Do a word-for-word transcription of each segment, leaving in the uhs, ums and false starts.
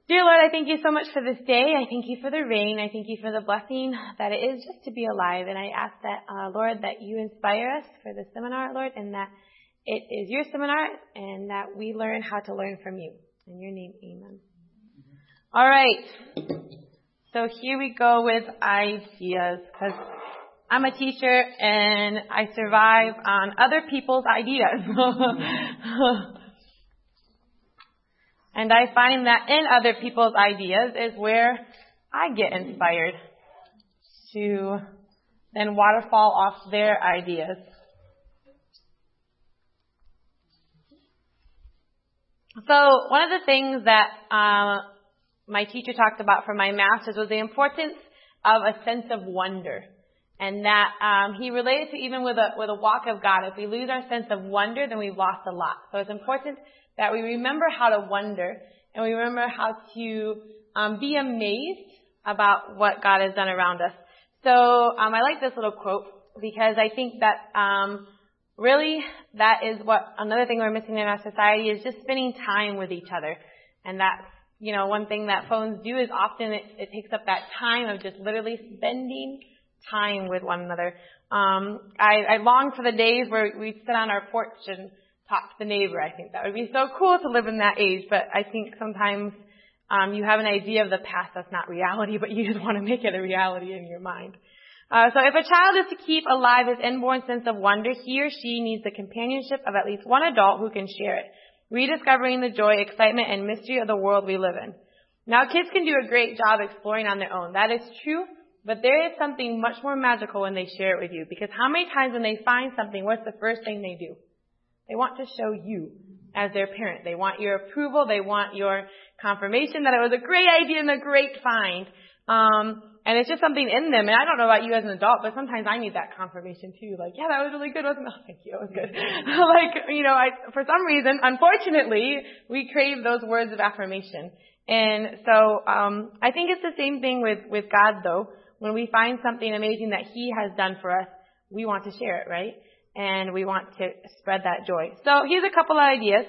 Dear Lord, I thank you so much for this day. I thank you for the rain. I thank you for the blessing that it is just to be alive. And I ask that, uh, Lord, that you inspire us for this seminar, Lord, and that it is your seminar and that we learn how to learn from you. In your name, amen. All right. So here we go with ideas, because I'm a teacher and I survive on other people's ideas. And I find that in other people's ideas is where I get inspired to then waterfall off their ideas. So one of the things that uh, my teacher talked about for my master's was the importance of a sense of wonder. And that um, he related to even with a with a walk of God. If we lose our sense of wonder, then we've lost a lot. So it's important that we remember how to wonder and we remember how to um, be amazed about what God has done around us. So um, I like this little quote because I think that um, really that is what another thing we're missing in our society is just spending time with each other. And that's, you know, one thing that phones do is often it, it takes up that time of just literally spending time with one another. Um, I, I long for the days where we'd sit on our porch and talk to the neighbor. I think that would be so cool to live in that age, but I think sometimes um, you have an idea of the past that's not reality, but you just want to make it a reality in your mind. Uh, so if a child is to keep alive his inborn sense of wonder, he or she needs the companionship of at least one adult who can share it, rediscovering the joy, excitement, and mystery of the world we live in. Now, kids can do a great job exploring on their own. That is true, but there is something much more magical when they share it with you, because how many times when they find something, what's the first thing they do? They want to show you as their parent. They want your approval. They want your confirmation that it was a great idea and a great find. Um, and it's just something in them. And I don't know about you as an adult, but sometimes I need that confirmation too. Like, yeah, that was really good, wasn't it? Oh, thank you. It was good. like, you know, I, for some reason, unfortunately, we crave those words of affirmation. And so, um, I think it's the same thing with, with God though. When we find something amazing that He has done for us, we want to share it, right? And we want to spread that joy. So here's a couple of ideas.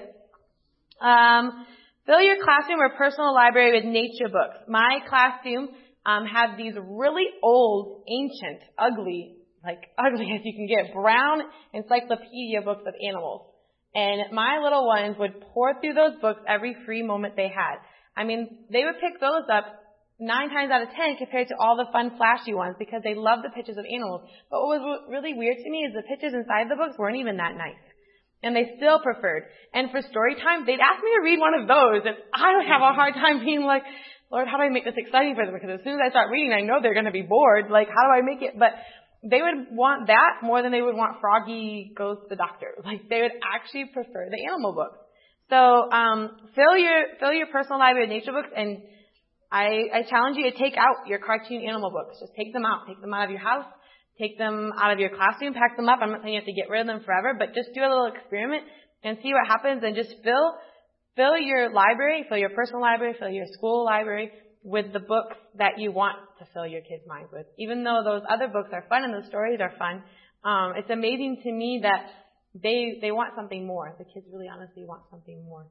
Um, fill your classroom or personal library with nature books. My classroom um, had these really old, ancient, ugly, like ugly as you can get, brown encyclopedia books of animals. And my little ones would pour through those books every free moment they had. I mean, they would pick those up nine times out of ten compared to all the fun, flashy ones because they love the pictures of animals. But what was really weird to me is the pictures inside the books weren't even that nice. And they still preferred. And for story time, they'd ask me to read one of those. And I would have a hard time being like, Lord, how do I make this exciting for them? Because as soon as I start reading, I know they're going to be bored. Like, how do I make it? But they would want that more than they would want Froggy Goes to the Doctor. Like, they would actually prefer the animal books. So um, fill your fill your personal library with nature books, and I, I challenge you to take out your cartoon animal books. Just take them out. Take them out of your house. Take them out of your classroom. Pack them up. I'm not saying you have to get rid of them forever, but just do a little experiment and see what happens, and just fill fill your library, fill your personal library, fill your school library with the books that you want to fill your kids' minds with. Even though those other books are fun and the stories are fun, um, it's amazing to me that they they want something more. The kids really honestly want something more.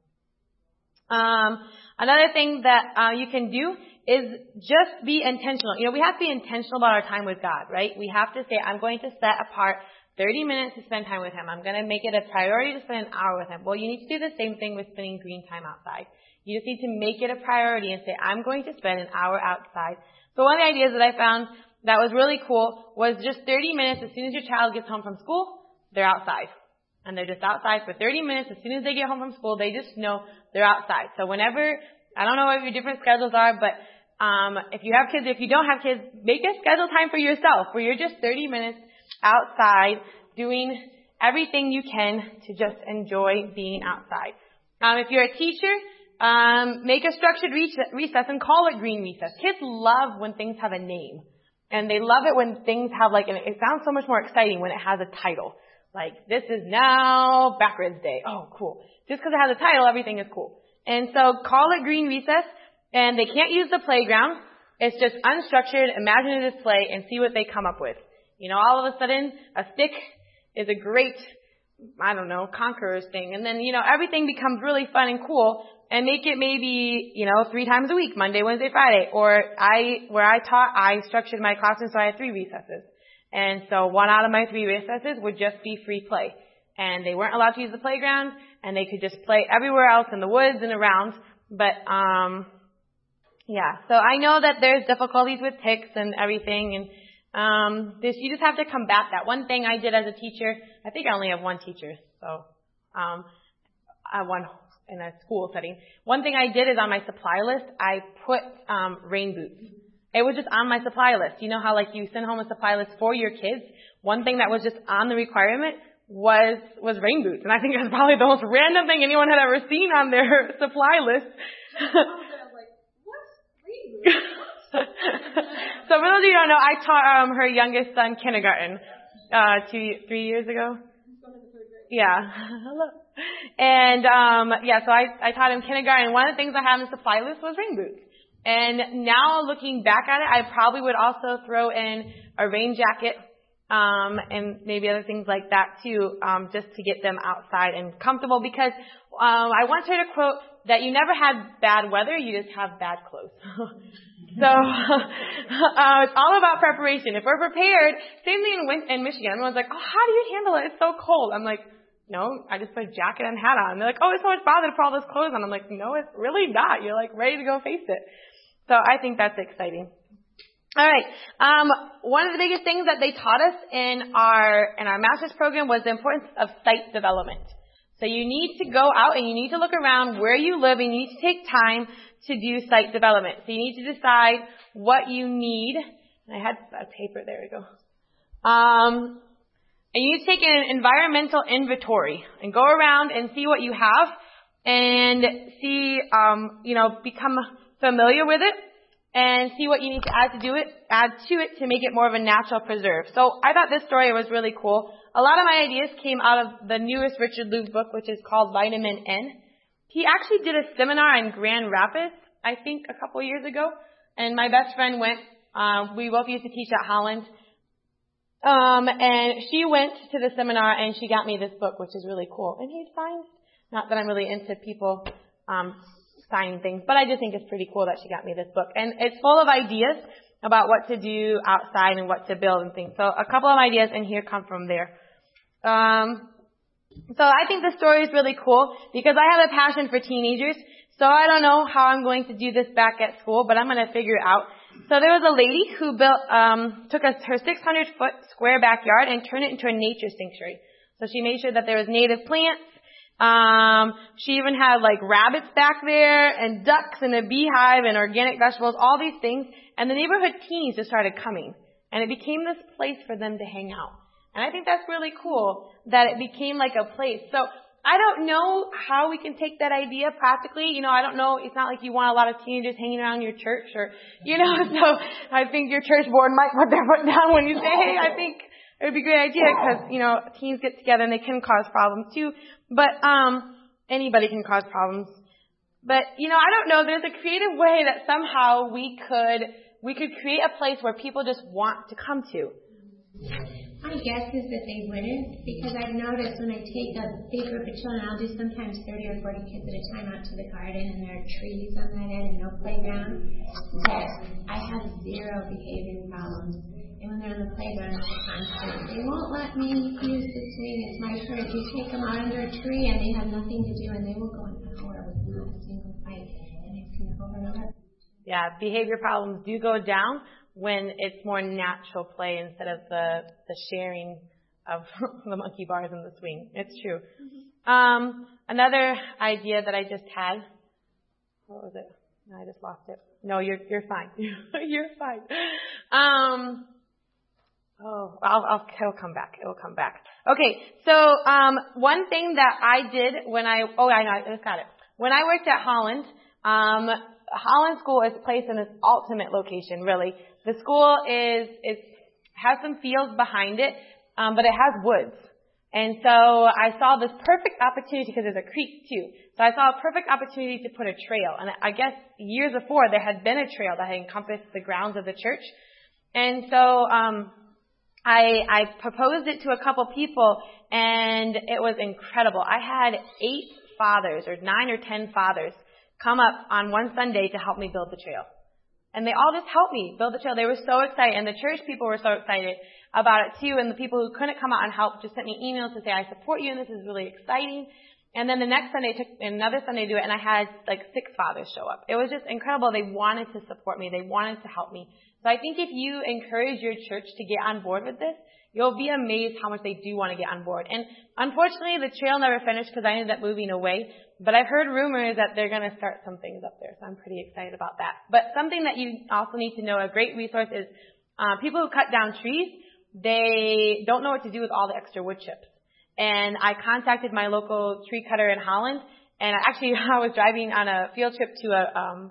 Um, another thing that uh, you can do is just be intentional. You know, we have to be intentional about our time with God, right? We have to say, I'm going to set apart thirty minutes to spend time with Him. I'm going to make it a priority to spend an hour with Him. Well, you need to do the same thing with spending green time outside. You just need to make it a priority and say, I'm going to spend an hour outside. So one of the ideas that I found that was really cool was just thirty minutes. As soon as your child gets home from school, they're outside. And they're just outside for thirty minutes. As soon as they get home from school, they just know they're outside. So whenever, I don't know what your different schedules are, but um, if you have kids, if you don't have kids, make a schedule time for yourself where you're just thirty minutes outside doing everything you can to just enjoy being outside. Um, if you're a teacher, um, make a structured recess and call it green recess. Kids love when things have a name. And they love it when things have like, an, it sounds so much more exciting when it has a title. Like, this is now backwards day. Oh, cool. Just because it has a title, everything is cool. And so call it green recess, and they can't use the playground. It's just unstructured, imaginative play, and see what they come up with. You know, all of a sudden, a stick is a great, I don't know, conqueror's thing. And then, you know, everything becomes really fun and cool and make it maybe, you know, three times a week, Monday, Wednesday, Friday. Or I, where I taught, I structured my classroom so I had three recesses. And so one out of my three recesses would just be free play. And they weren't allowed to use the playground, and they could just play everywhere else in the woods and around. But, um, yeah, so I know that there's difficulties with ticks and everything, and um, this, you just have to combat that. One thing I did as a teacher, I think I only have one teacher, so um, I one in a school setting. One thing I did is on my supply list, I put um, rain boots. It was just on my supply list. You know how like you send home a supply list for your kids? One thing that was just on the requirement was was rain boots, and I think that's probably the most random thing anyone had ever seen on their supply list. So for those of you who don't know, I taught um, her youngest son kindergarten uh, two, three years ago. Yeah. And um, yeah, so I, I taught him kindergarten. And one of the things I had on the supply list was rain boots. And now looking back at it, I probably would also throw in a rain jacket um, and maybe other things like that too, um, just to get them outside and comfortable. Because um, I once heard a quote that you never had bad weather, you just have bad clothes. So uh, it's all about preparation. If we're prepared, same thing in, in Michigan. Everyone's like, oh, how do you handle it? It's so cold. I'm like, no, I just put a jacket and hat on. They're like, oh, it's so much bother to put all those clothes on. I'm like, no, it's really not. You're like ready to go face it. So I think that's exciting. All right. Um, one of the biggest things that they taught us in our in our master's program was the importance of site development. So you need to go out and you need to look around where you live, and you need to take time to do site development. So you need to decide what you need. I had a paper. There we go. Um, and you need to take an environmental inventory and go around and see what you have and see, um, you know, become familiar with it and see what you need to add to do it, add to it to make it more of a natural preserve. So I thought this story was really cool. A lot of my ideas came out of the newest Richard Louv book, which is called Vitamin N. He actually did a seminar in Grand Rapids, I think, a couple of years ago. And my best friend went. Um, we both used to teach at Holland. Um, and she went to the seminar, and she got me this book, which is really cool. And he signed. Not that I'm really into people um, signing things, but I just think it's pretty cool that she got me this book. And it's full of ideas about what to do outside and what to build and things. So a couple of ideas in here come from there. Um, so I think this story is really cool because I have a passion for teenagers. So I don't know how I'm going to do this back at school, but I'm going to figure it out. So there was a lady who built, um, took us her six hundred foot square backyard and turned it into a nature sanctuary. So she made sure that there was native plants. Um, she even had like rabbits back there and ducks and a beehive and organic vegetables, all these things. And the neighborhood teens just started coming, and it became this place for them to hang out. And I think that's really cool that it became like a place. So I don't know how we can take that idea practically. You know, I don't know. It's not like you want a lot of teenagers hanging around your church or, you know, so I think your church board might put their foot down when you say, hey, I think it would be a great idea because, you know, teens get together and they can cause problems too. But, um, anybody can cause problems. But, you know, I don't know. There's a creative way that somehow we could, we could create a place where people just want to come to. My guess is that they wouldn't, because I've noticed when I take a big group of children, I'll do sometimes thirty or forty kids at a time out to the garden, and there are trees on that end and no playground, that I have zero behavior problems. And when they're on the playground, it's constant. They won't let me use the swing. It's my turn. You take them out under a tree, and they have nothing to do, and they will go an hour with not a single fight. And I've seen it over and over. Yeah, behavior problems do go down when it's more natural play instead of the the sharing of the monkey bars and the swing. It's true. Mm-hmm. Um, another idea that I just had. What was it? No, I just lost it. No, you're you're fine. You're fine. Um. Oh, I'll, I'll, it'll come back. It'll come back. Okay, so um, one thing that I did when I, oh, I know, I just got it. When I worked at Holland, um, Holland School is placed in this ultimate location, really. The school is, is has some fields behind it, um, but it has woods. And so I saw this perfect opportunity, because there's a creek too. So I saw a perfect opportunity to put a trail. And I guess years before there had been a trail that had encompassed the grounds of the church. And so, um, I, I proposed it to a couple people, and it was incredible. I had eight fathers, or nine or ten fathers, come up on one Sunday to help me build the trail. And they all just helped me build the trail. They were so excited, and the church people were so excited about it too, and the people who couldn't come out and help just sent me emails to say, I support you, and this is really exciting. And then the next Sunday, took another Sunday to do it, and I had like six fathers show up. It was just incredible. They wanted to support me. They wanted to help me. So I think if you encourage your church to get on board with this, you'll be amazed how much they do want to get on board. And unfortunately, the trail never finished because I ended up moving away. But I've heard rumors that they're going to start some things up there, so I'm pretty excited about that. But something that you also need to know, a great resource is uh, people who cut down trees, they don't know what to do with all the extra wood chips. And I contacted my local tree cutter in Holland, and actually I was driving on a field trip to a um,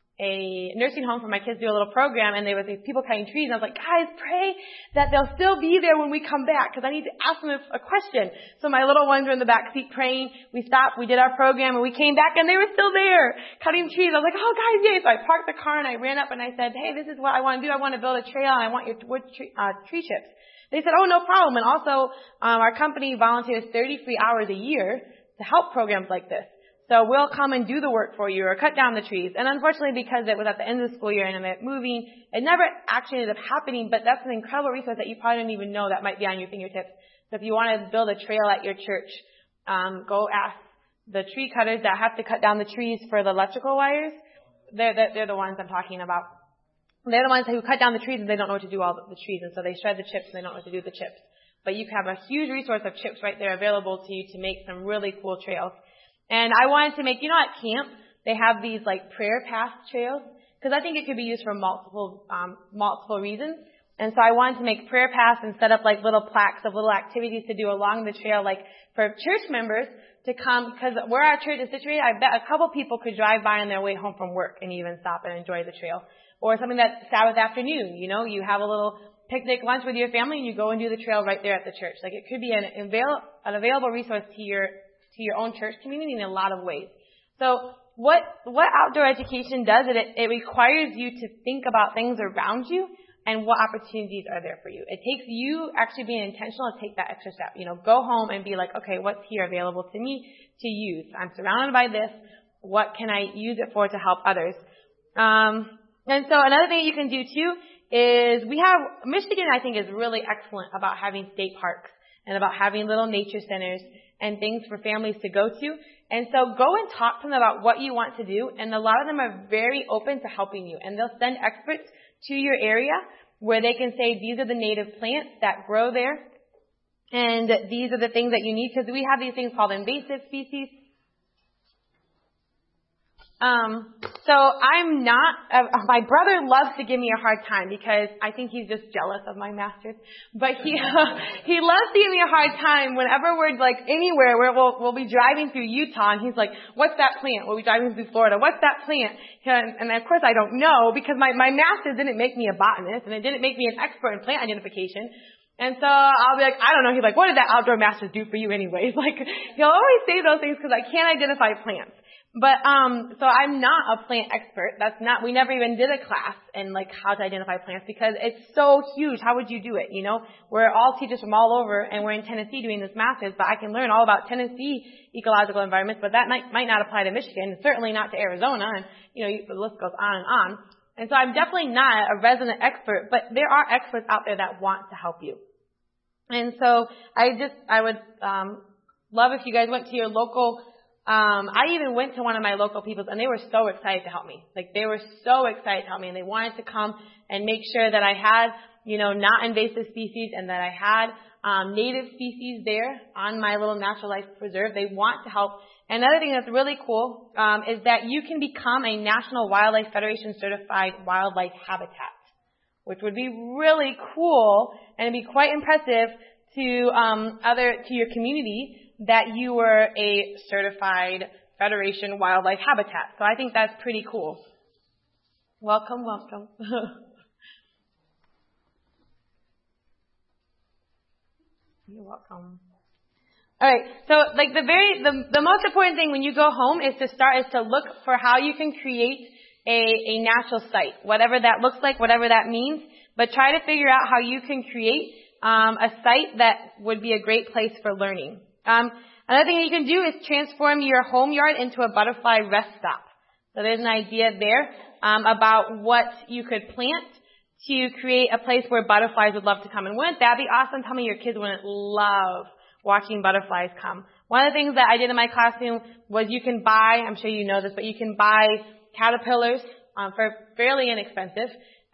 a nursing home for my kids to do a little program, and there was these people cutting trees, and I was like, guys, pray that they'll still be there when we come back, because I need to ask them a question. So my little ones were in the back seat praying. We stopped, we did our program, and we came back, and they were still there cutting trees. I was like, oh, guys, yay. So I parked the car, and I ran up, and I said, hey, this is what I want to do. I want to build a trail, and I want your wood tree, uh, tree chips. They said, oh, no problem. And also, um, our company volunteers thirty free hours a year to help programs like this. So we'll come and do the work for you or cut down the trees. And unfortunately, because it was at the end of the school year and I ended up moving, it never actually ended up happening, but that's an incredible resource that you probably don't even know that might be on your fingertips. So if you want to build a trail at your church, um, go ask the tree cutters that have to cut down the trees for the electrical wires. They're, they're, they're the ones I'm talking about. They're the ones who cut down the trees and they don't know what to do all the, the trees, and so they shred the chips and they don't know what to do with the chips. But you have a huge resource of chips right there available to you to make some really cool trails. And I wanted to make, you know, at camp, they have these like prayer path trails, because I think it could be used for multiple, um, multiple reasons. And so I wanted to make prayer paths and set up like little plaques of little activities to do along the trail, like for church members to come, because where our church is situated, I bet a couple people could drive by on their way home from work and even stop and enjoy the trail. Or something that's Sabbath afternoon, you know, you have a little picnic lunch with your family and you go and do the trail right there at the church. Like it could be an, avail- an available resource to your to your own church community in a lot of ways. So what what outdoor education does, it, it requires you to think about things around you and what opportunities are there for you. It takes you actually being intentional to take that extra step. You know, go home and be like, okay, what's here available to me to use? I'm surrounded by this. What can I use it for to help others? Um, and so another thing you can do too is we have, Michigan I think is really excellent about having state parks and about having little nature centers and things for families to go to. And so go and talk to them about what you want to do. And a lot of them are very open to helping you. And they'll send experts to your area where they can say, these are the native plants that grow there. And these are the things that you need, because we have these things called invasive species. Um, so I'm not, uh, my brother loves to give me a hard time because I think he's just jealous of my master's, but he, uh, he loves to give me a hard time whenever we're like anywhere where we'll, we'll be driving through Utah and he's like, what's that plant? We'll be driving through Florida. What's that plant? And, and of course I don't know because my, my master's didn't make me a botanist and it didn't make me an expert in plant identification. And so I'll be like, I don't know. He's like, what did that outdoor master's do for you anyways? Like, he'll always say those things because I can't identify plants. But, um, so I'm not a plant expert. That's not, we never even did a class in like how to identify plants because it's so huge. How would you do it? You know, we're all teachers from all over and we're in Tennessee doing this master's, but I can learn all about Tennessee ecological environments, but that might, might not apply to Michigan, certainly not to Arizona. And, you know, the list goes on and on. And so I'm definitely not a resident expert, but there are experts out there that want to help you. And so I just, I would, um, love if you guys went to your local Um, I even went to one of my local peoples and they were so excited to help me. Like they were so excited to help me and they wanted to come and make sure that I had, you know, not invasive species and that I had, um, native species there on my little natural life preserve. They want to help. Another thing that's really cool, um, is that you can become a National Wildlife Federation certified wildlife habitat, which would be really cool and it'd be quite impressive to, um, other, to your community that you were a certified Federation wildlife habitat. So I think that's pretty cool. Welcome, welcome. You're welcome. All right. So like the very, the, the most important thing when you go home is to start is to look for how you can create a, a natural site, whatever that looks like, whatever that means, but try to figure out how you can create, um, a site that would be a great place for learning. Um, another thing you can do is transform your home yard into a butterfly rest stop. So there's an idea there um, about what you could plant to create a place where butterflies would love to come. And wouldn't that be awesome? Tell me your kids wouldn't love watching butterflies come. One of the things that I did in my classroom was you can buy, I'm sure you know this, but you can buy caterpillars um, for fairly inexpensive.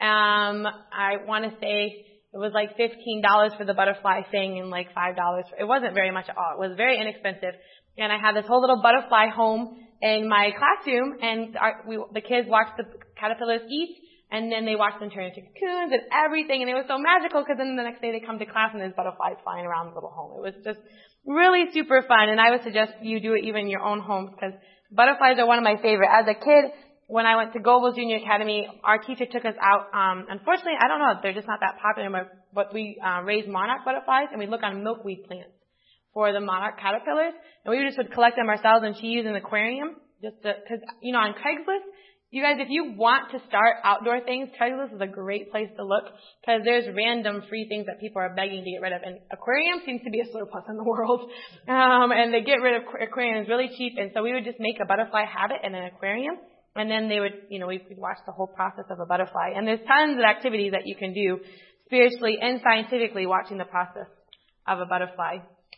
Um, I want to say it was like fifteen dollars for the butterfly thing and like five dollars. It wasn't very much at all. It was very inexpensive. And I had this whole little butterfly home in my classroom, and our, we, the kids watched the caterpillars eat, and then they watched them turn into cocoons and everything, and it was so magical because then the next day they come to class and there's butterflies flying around the little home. It was just really super fun, and I would suggest you do it even in your own homes because butterflies are one of my favorite. As a kid, when I went to Goebels Junior Academy, our teacher took us out. Um, unfortunately, I don't know, they're just not that popular, but we uh, raised monarch butterflies, and we look on milkweed plants for the monarch caterpillars, and we just would collect them ourselves, and she used an aquarium, just because, you know, on Craigslist, you guys, if you want to start outdoor things, Craigslist is a great place to look, because there's random free things that people are begging to get rid of, and aquarium seems to be a surplus in the world, um, and they get rid of aquariums really cheap, and so we would just make a butterfly habit in an aquarium, and then they would, you know, we'd watch the whole process of a butterfly, and there's tons of activities that you can do spiritually and scientifically watching the process of a butterfly.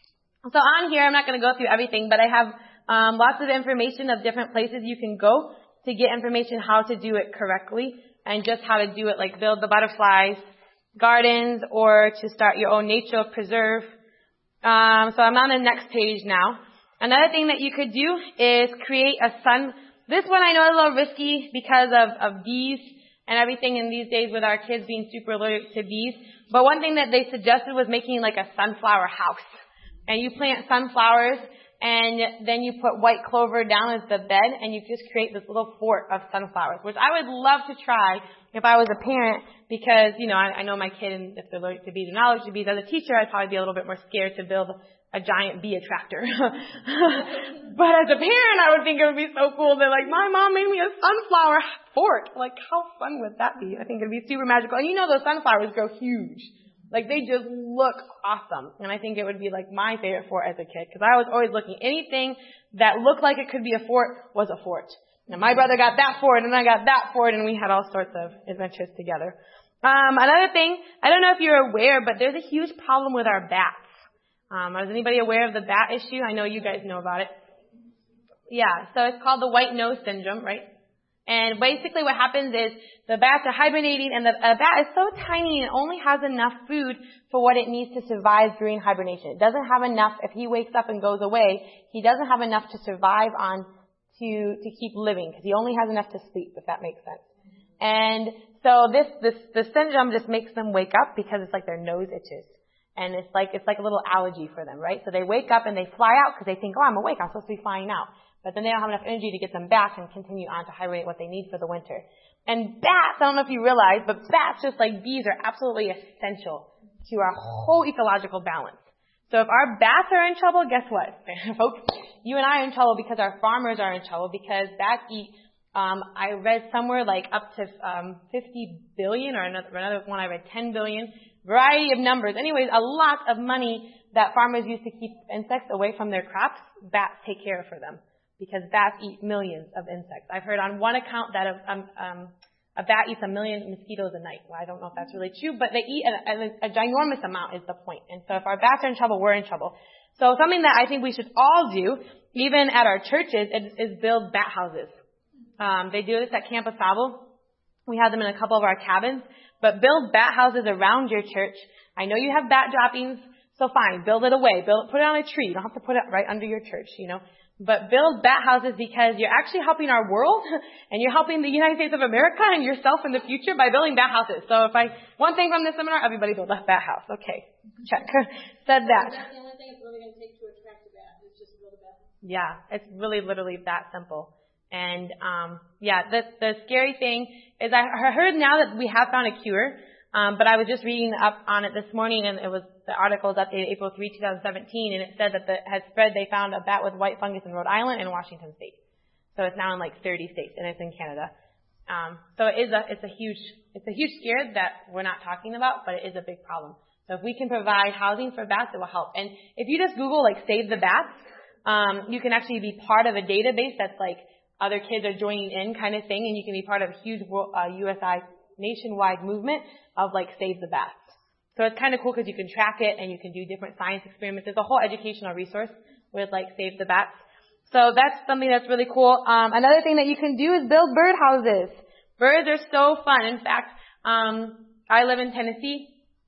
So on here, I'm not going to go through everything, but I have um, lots of information of different places you can go to get information how to do it correctly and just how to do it, like build the butterflies, gardens, or to start your own nature preserve. Um, so I'm on the next page now. Another thing that you could do is create a sun. This one I know is a little risky because of, of bees and everything in these days with our kids being super allergic to bees. But one thing that they suggested was making like a sunflower house. And you plant sunflowers, and then you put white clover down as the bed, and you just create this little fort of sunflowers, which I would love to try if I was a parent, because, you know, I, I know my kid, and if they're allergic to bees or not allergic to bees, as a teacher, I'd probably be a little bit more scared to build a giant bee attractor. But as a parent, I would think it would be so cool. They're like, my mom made me a sunflower fort. Like, how fun would that be? I think it would be super magical. And you know those sunflowers grow huge. Like, they just look awesome. And I think it would be, like, my favorite fort as a kid. Because I was always looking, anything that looked like it could be a fort was a fort. And my brother got that fort, and I got that fort, and we had all sorts of adventures together. Um, another thing, I don't know if you're aware, but there's a huge problem with our bats. Um, is anybody aware of the bat issue? I know you guys know about it. Yeah, so it's called the white nose syndrome, right? And basically what happens is the bats are hibernating, and the a bat is so tiny and only has enough food for what it needs to survive during hibernation. It doesn't have enough, if he wakes up and goes away, he doesn't have enough to survive on to, to keep living, because he only has enough to sleep, if that makes sense. And so this, this, the syndrome just makes them wake up because it's like their nose itches. And it's like, it's like a little allergy for them, right? So they wake up and they fly out because they think, oh, I'm awake, I'm supposed to be flying out. But then they don't have enough energy to get them back and continue on to hibernate what they need for the winter. And bats, I don't know if you realize, but bats, just like bees, are absolutely essential to our whole ecological balance. So if our bats are in trouble, guess what, folks? You and I are in trouble because our farmers are in trouble, because bats eat, um, I read somewhere like up to um, fifty billion, or another, another one I read ten billion, variety of numbers. Anyways, a lot of money that farmers use to keep insects away from their crops, bats take care of for them. Because bats eat millions of insects. I've heard on one account that a, um, um, a bat eats a million mosquitoes a night. Well, I don't know if that's really true, but they eat a, a, a ginormous amount is the point. And so if our bats are in trouble, we're in trouble. So something that I think we should all do, even at our churches, is, is build bat houses. Um, they do this at Camp Asabo. We have them in a couple of our cabins. But build bat houses around your church. I know you have bat droppings, so fine, build it away. Build, put it on a tree. You don't have to put it right under your church, you know. But build bat houses, because you're actually helping our world, and you're helping the United States of America and yourself in the future by building bat houses. So if I, one thing from this seminar, everybody build a bat house. Okay, check. Said that. That's the only thing it's really going to take to attract a bat, is just build a bat house. Yeah, it's really literally that simple. And, um, yeah, the, the scary thing is I heard now that we have found a cure. Um, but I was just reading up on it this morning, and it was, the article was updated April third, twenty seventeen, and it said that the had spread, they found a bat with white fungus in Rhode Island and Washington State. So it's now in like thirty states, and it's in Canada. Um, so it is a, it's a huge, it's a huge scare that we're not talking about, but it is a big problem. So if we can provide housing for bats, it will help. And if you just Google like Save the Bats, um, you can actually be part of a database that's like other kids are joining in kind of thing, and you can be part of a huge uh, U S I nationwide movement of like Save the Bats. So it's kind of cool because you can track it and you can do different science experiments. There's a whole educational resource with like Save the Bats. So that's something that's really cool. Um, another thing that you can do is build birdhouses. Birds are so fun. In fact, um, I live in Tennessee,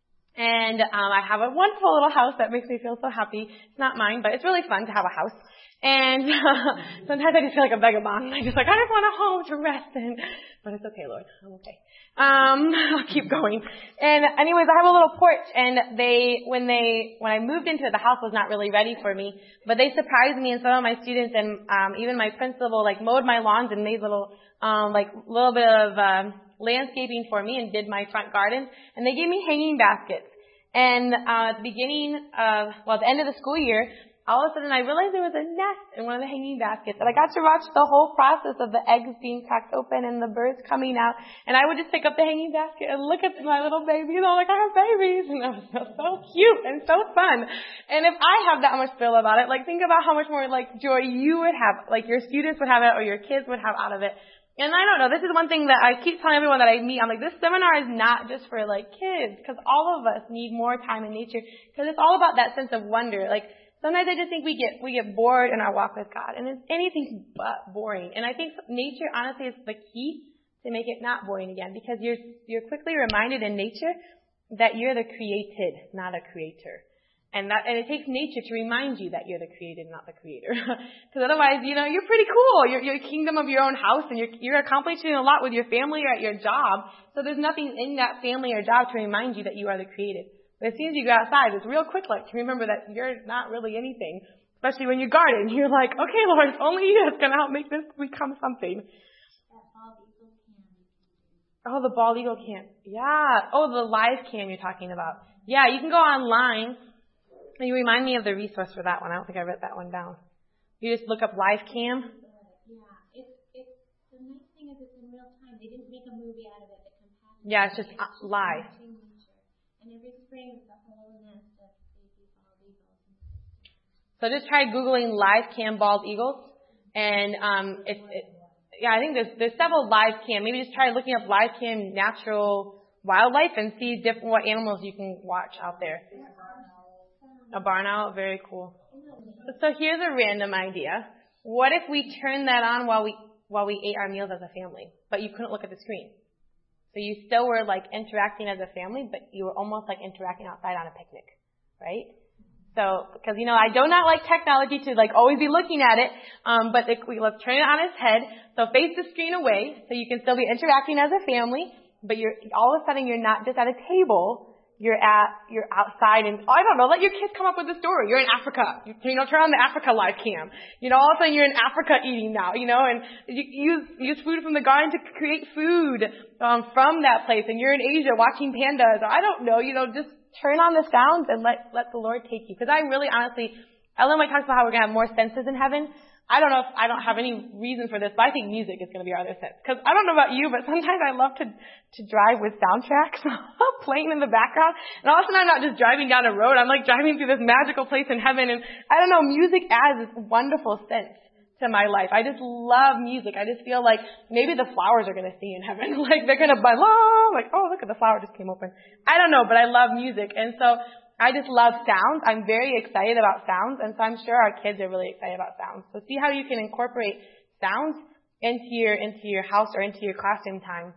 and um, I have a wonderful little house that makes me feel so happy. It's not mine, but it's really fun to have a house. And uh, sometimes I just feel like a vagabond. I'm just like, I just want a home to rest in. But it's okay, Lord. I'm okay. Um, I'll keep going. And anyways, I have a little porch, and they, when they, when I moved into it, the house was not really ready for me, but they surprised me, and some of my students and, um, even my principal, like, mowed my lawns and made little, um, like, little bit of, um, landscaping for me and did my front garden, and they gave me hanging baskets. And, uh, at the beginning of, well, at the end of the school year, all of a sudden I realized there was a nest in one of the hanging baskets, and I got to watch the whole process of the eggs being cracked open and the birds coming out. And I would just pick up the hanging basket and look at my little babies, and I'm like, I have babies, and it was so, so cute and so fun. And if I have that much thrill about it, like think about how much more like joy you would have, like your students would have it or your kids would have out of it. And I don't know, this is one thing that I keep telling everyone that I meet. I'm like, this seminar is not just for like kids, because all of us need more time in nature, because it's all about that sense of wonder. Like, sometimes I just think we get we get bored in our walk with God, and it's anything but boring. And I think nature, honestly, is the key to make it not boring again, because you're you're quickly reminded in nature that you're the created, not a creator, and that and it takes nature to remind you that you're the created, not the creator. Because otherwise, you know, you're pretty cool. You're you're a kingdom of your own house, and you're you're accomplishing a lot with your family or at your job. So there's nothing in that family or job to remind you that you are the created. But as soon as you go outside, it's real quick like to remember that you're not really anything. Especially when you garden. You're like, okay, Lord, it's only you that's going to help make this become something. Oh, the bald eagle cam. Yeah. Oh, the live cam you're talking about. Yeah, you can go online. And you remind me of the resource for that one. I don't think I wrote that one down. You just look up live cam. Yeah. It's, it's, the nice thing is it's in real time. They didn't make a movie out of it. The yeah, it's just uh, live. And every spring it's a whole nest of baby bald eagles. So just try Googling live cam bald eagles. And um, it, it, yeah, I think there's there's several live cam. Maybe just try looking up live cam natural wildlife and see different what animals you can watch out there. A barn owl, very cool. So here's a random idea. What if we turned that on while we while we ate our meals as a family, but you couldn't look at the screen? So you still were like interacting as a family, but you were almost like interacting outside on a picnic, right? So, because you know, I do not like technology to like always be looking at it, um, but if we, let's turn it on its head. So face the screen away, so you can still be interacting as a family, but you're all of a sudden you're not just at a table. You're at, you're outside and, oh, I don't know, let your kids come up with a story. You're in Africa. You, you know, turn on the Africa live cam. You know, all of a sudden you're in Africa eating now, you know, and you use, use food from the garden to create food, um, from that place. And you're in Asia watching pandas. Or I don't know, you know, just turn on the sounds and let, let the Lord take you. Cause I really honestly, Ellen White talks about how we're going to have more senses in heaven. I don't know if I don't have any reason for this, but I think music is going to be our other sense. Because I don't know about you, but sometimes I love to to drive with soundtracks playing in the background. And all of a sudden I'm not just driving down a road. I'm like driving through this magical place in heaven. And I don't know, music adds this wonderful sense to my life. I just love music. I just feel like maybe the flowers are going to sing in heaven. Like they're going to buzz, oh, like, oh, look at the flower just came open. I don't know, but I love music. And so I just love sounds. I'm very excited about sounds, and so I'm sure our kids are really excited about sounds. So see how you can incorporate sounds into your into your house or into your classroom time.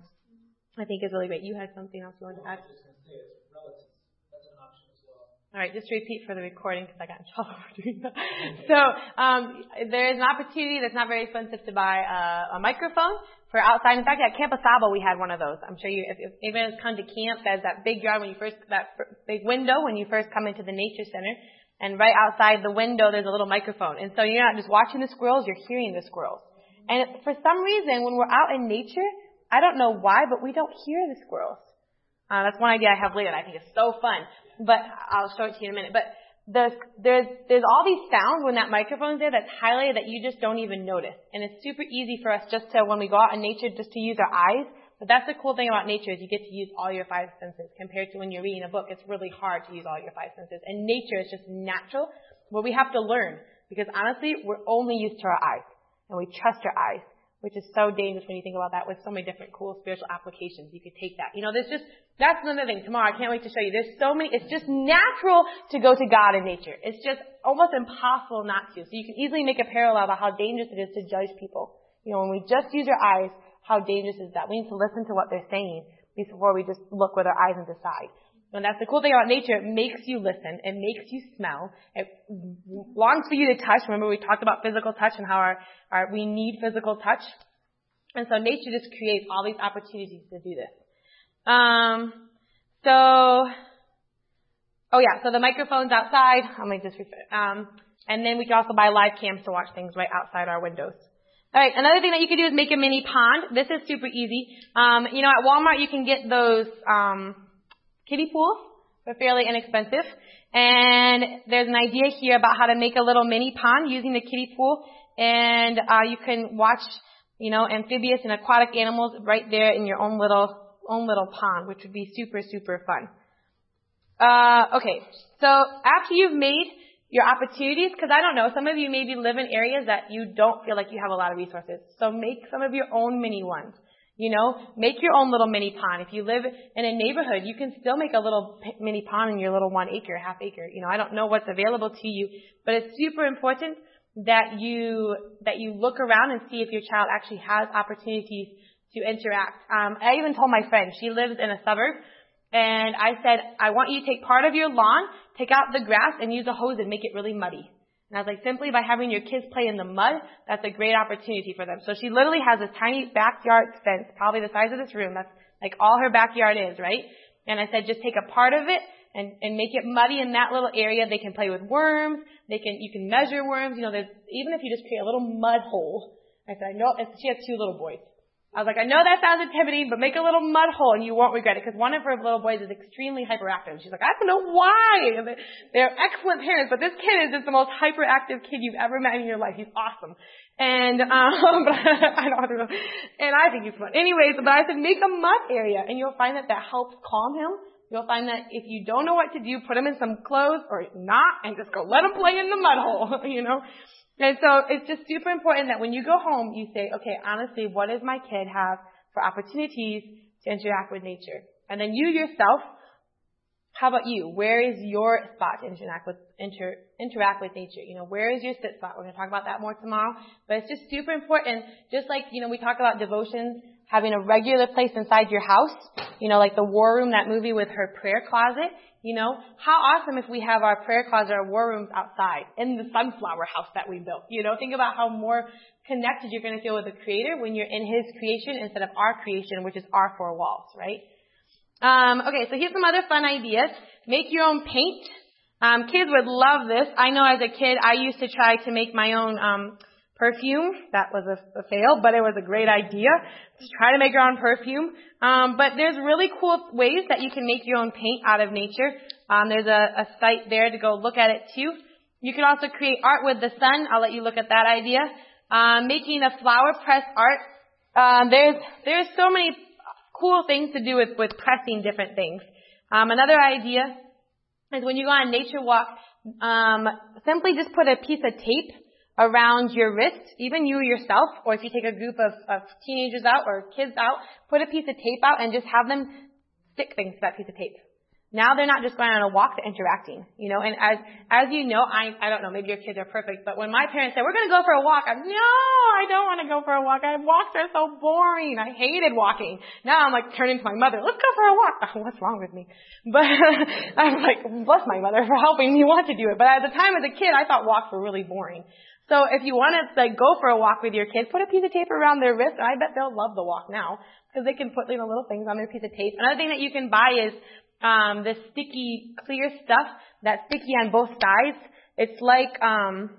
I think is really great. You had something else you wanted to add? I was just going to say it's relative. That's an option as well. All right, just repeat for the recording because I got in trouble for doing that. So um, there is an opportunity that's not very expensive to buy a, a microphone for outside. In fact, at Camp Asaba, we had one of those. I'm sure you, if, if anyone has come to camp, there's that big yard when you first, that big window when you first come into the nature center. And right outside the window, there's a little microphone. And so you're not just watching the squirrels, you're hearing the squirrels. And for some reason, when we're out in nature, I don't know why, but we don't hear the squirrels. Uh, that's one idea I have later, and I think it's so fun. But I'll show it to you in a minute. But There's, there's, there's all these sounds when that microphone's there that's highlighted that you just don't even notice. And it's super easy for us just to, when we go out in nature, just to use our eyes. But that's the cool thing about nature is you get to use all your five senses compared to when you're reading a book. It's really hard to use all your five senses. And nature is just natural, but we have to learn because honestly, we're only used to our eyes and we trust our eyes. which is so dangerous when you think about that with so many different cool spiritual applications. You could take that. You know, there's just, that's another thing. Tomorrow, I can't wait to show you. There's so many, it's just natural to go to God in nature. It's just almost impossible not to. So you can easily make a parallel about how dangerous it is to judge people. You know, when we just use our eyes, how dangerous is that? We need to listen to what they're saying before we just look with our eyes and decide. And that's the cool thing about nature. It makes you listen. It makes you smell. It longs for you to touch. Remember we talked about physical touch and how our, our we need physical touch. And so nature just creates all these opportunities to do this. Um, so, oh yeah, so the microphone's outside. Let me just refer. Um, and then we can also buy live cams to watch things right outside our windows. All right, another thing that you can do is make a mini pond. This is super easy. Um, you know, at Walmart you can get those um, kiddie pools. They're fairly inexpensive. And there's an idea here about how to make a little mini pond using the kiddie pool. And uh, you can watch, you know, amphibious and aquatic animals right there in your own little own little pond, which would be super, super fun. Uh, okay, so after you've made your opportunities, because I don't know, some of you maybe live in areas that you don't feel like you have a lot of resources. So make some of your own mini ones. You know, make your own little mini pond. If you live in a neighborhood, you can still make a little p- mini pond in your little one acre, half acre. You know, I don't know what's available to you, but it's super important that you that you look around and see if your child actually has opportunities to interact. Um, I even told my friend, she lives in a suburb, and I said, I want you to take part of your lawn, take out the grass, and use a hose and make it really muddy. And I was like, simply by having your kids play in the mud, that's a great opportunity for them. So she literally has this tiny backyard fence, probably the size of this room. That's like all her backyard is, right? And I said, just take a part of it and, and make it muddy in that little area. They can play with worms. They can, you can measure worms. You know, there's, even if you just create a little mud hole. I said, I know, she has two little boys. I was like, I know that sounds intimidating, but make a little mud hole and you won't regret it. Because one of her little boys is extremely hyperactive. She's like, I don't know why. They're excellent parents, but this kid is just the most hyperactive kid you've ever met in your life. He's awesome. And, um, but I don't know. And I think he's fun. Anyways, but I said, make a mud area and you'll find that that helps calm him. You'll find that if you don't know what to do, put him in some clothes or not and just go let him play in the mud hole, you know. And so it's just super important that when you go home, you say, okay, honestly, what does my kid have for opportunities to interact with nature? And then you yourself, how about you? Where is your spot to interact with, inter, interact with nature? You know, where is your sit spot? We're going to talk about that more tomorrow. But it's just super important. Just like, you know, we talk about devotions, having a regular place inside your house. You know, like the War Room, that movie with her prayer closet. You know, how awesome if we have our prayer closet, our war rooms outside in the sunflower house that we built. You know, think about how more connected you're going to feel with the Creator when you're in His creation instead of our creation, which is our four walls, right? Um, okay, so here's some other fun ideas. Make your own paint. Um, kids would love this. I know as a kid, I used to try to make my own um, perfume. That was a, a fail, but it was a great idea to try to make your own perfume. Um, but there's really cool ways that you can make your own paint out of nature. Um, there's a, a site there to go look at it too. You can also create art with the sun. I'll let you look at that idea. Um, making a flower press art. Um, there's there's so many cool things to do with, with pressing different things. Um, another idea is when you go on a nature walk, um, simply just put a piece of tape around your wrist, even you yourself, or if you take a group of, of teenagers out or kids out, put a piece of tape out and just have them stick things to that piece of tape. Now they're not just going on a walk, they're interacting, you know, and as, as you know, I, I don't know, maybe your kids are perfect, but when my parents said, we're going to go for a walk, I'm, no, I don't want to go for a walk. I, walks are so boring. I hated walking. Now I'm like turning to my mother, let's go for a walk. Oh, what's wrong with me? But I'm like, bless my mother for helping me want to do it. But at the time as a kid, I thought walks were really boring. So if you want to like go for a walk with your kids, put a piece of tape around their wrist, and I bet they'll love the walk now because they can put, you know, little things on their piece of tape. Another thing that you can buy is um this sticky clear stuff that's sticky on both sides. It's like um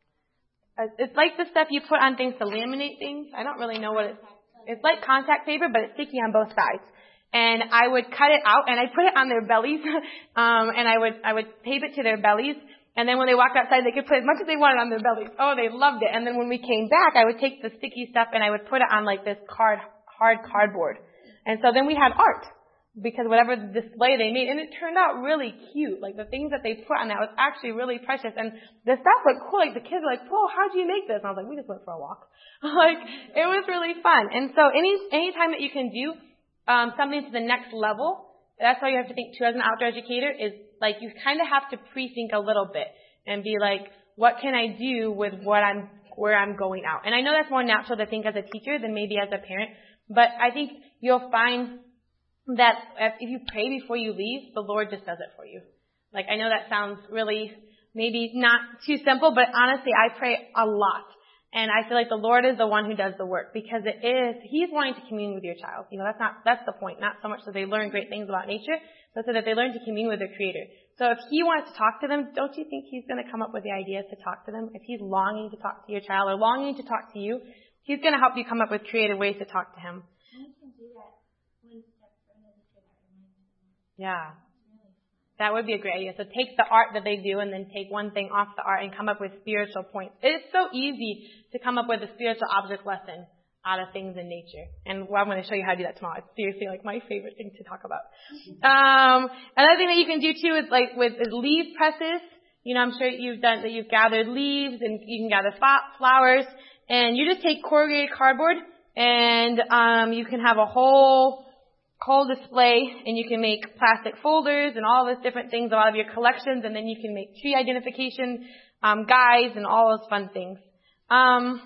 it's like the stuff you put on things to laminate things. I don't really know what it's it's like contact paper, but it's sticky on both sides. And I would cut it out and I put it on their bellies, um and I would I would tape it to their bellies. And then when they walked outside, they could put as much as they wanted on their bellies. Oh, they loved it. And then when we came back, I would take the sticky stuff and I would put it on like this card, hard cardboard. And so then we had art. because whatever display they made, and it turned out really cute. Like the things that they put on that was actually really precious, and the stuff looked cool. Like the kids were like, "Whoa, how'd you make this?" And I was like, "We just went for a walk." Like it was really fun. And so any any time that you can do um, something to the next level, that's why you have to think too as an outdoor educator is like you kind of have to pre-think a little bit and be like, what can I do with what I'm where I'm going out? And I know that's more natural to think as a teacher than maybe as a parent, but I think you'll find that if you pray before you leave, the Lord just does it for you. Like, I know that sounds really maybe not too simple, but honestly, I pray a lot. And I feel like the Lord is the one who does the work because it is, He's wanting to commune with your child. You know, that's not, that's the point. Not so much that they learn great things about nature, but so that they learn to commune with their Creator. So if He wants to talk to them, don't you think He's going to come up with the ideas to talk to them? If He's longing to talk to your child or longing to talk to you, He's going to help you come up with creative ways to talk to Him. Yeah. That would be a great idea. So take the art that they do and then take one thing off the art and come up with spiritual points. It's so easy to come up with a spiritual object lesson out of things in nature. And well, I'm going to show you how to do that tomorrow. It's seriously like my favorite thing to talk about. Um, another thing that you can do too is like with is leaf presses. You know, I'm sure you've done that. You've gathered leaves and you can gather flowers, and you just take corrugated cardboard and um, you can have a whole whole display, and you can make plastic folders and all those different things out of your collections, and then you can make tree identification um, guides and all those fun things. Um,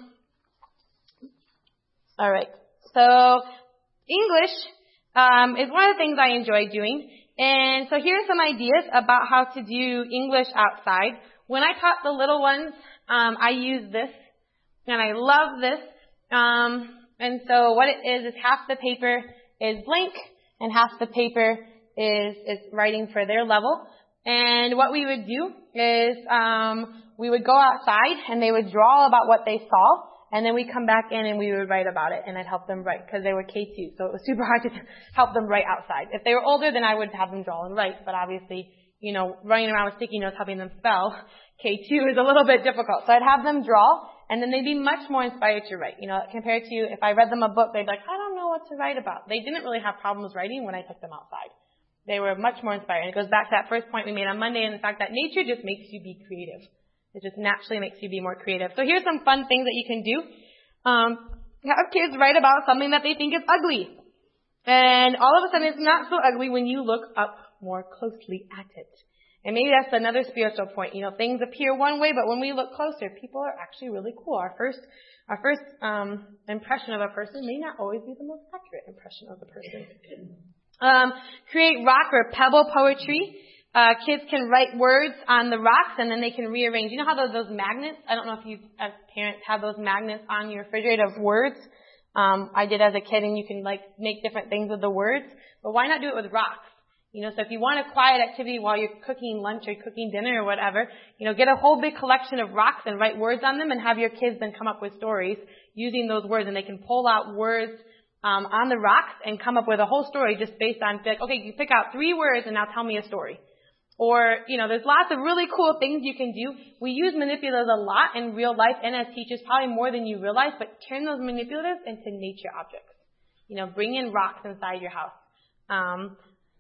all right. So English um, is one of the things I enjoy doing, and so here are some ideas about how to do English outside. When I taught the little ones, um, I use this, and I love this. Um, and so what it is is half the paper is blank, and half the paper is, is writing for their level. And what we would do is um, we would go outside, and they would draw about what they saw, and then we'd come back in and we would write about it, and I'd help them write, because they were K two, so it was super hard to help them write outside. If they were older, then I would have them draw and write, but obviously, you know, running around with sticky notes helping them spell K two is a little bit difficult. So I'd have them draw, and then they'd be much more inspired to write. You know, compared to if I read them a book, they'd be like, I don't know what to write about. They didn't really have problems writing when I took them outside. They were much more inspired. And it goes back to that first point we made on Monday, and the fact that nature just makes you be creative. It just naturally makes you be more creative. So here's some fun things that you can do. Um, have kids write about something that they think is ugly. And all of a sudden it's not so ugly when you look up more closely at it. And maybe that's another spiritual point. You know, things appear one way, but when we look closer, people are actually really cool. Our first, our first um, impression of a person may not always be the most accurate impression of the person. Um, create rock or pebble poetry. Uh, kids can write words on the rocks, and then they can rearrange. You know how those, those magnets? I don't know if you, as parents, have those magnets on your refrigerator of words. Um, I did as a kid, and you can like make different things with the words. But why not do it with rocks? You know, so if you want a quiet activity while you're cooking lunch or cooking dinner or whatever, you know, get a whole big collection of rocks and write words on them, and have your kids then come up with stories using those words, and they can pull out words um, on the rocks and come up with a whole story just based on, like, okay, you pick out three words and now tell me a story. Or, you know, there's lots of really cool things you can do. We use manipulators a lot in real life and as teachers, probably more than you realize, but turn those manipulators into nature objects. You know, bring in rocks inside your house. Um,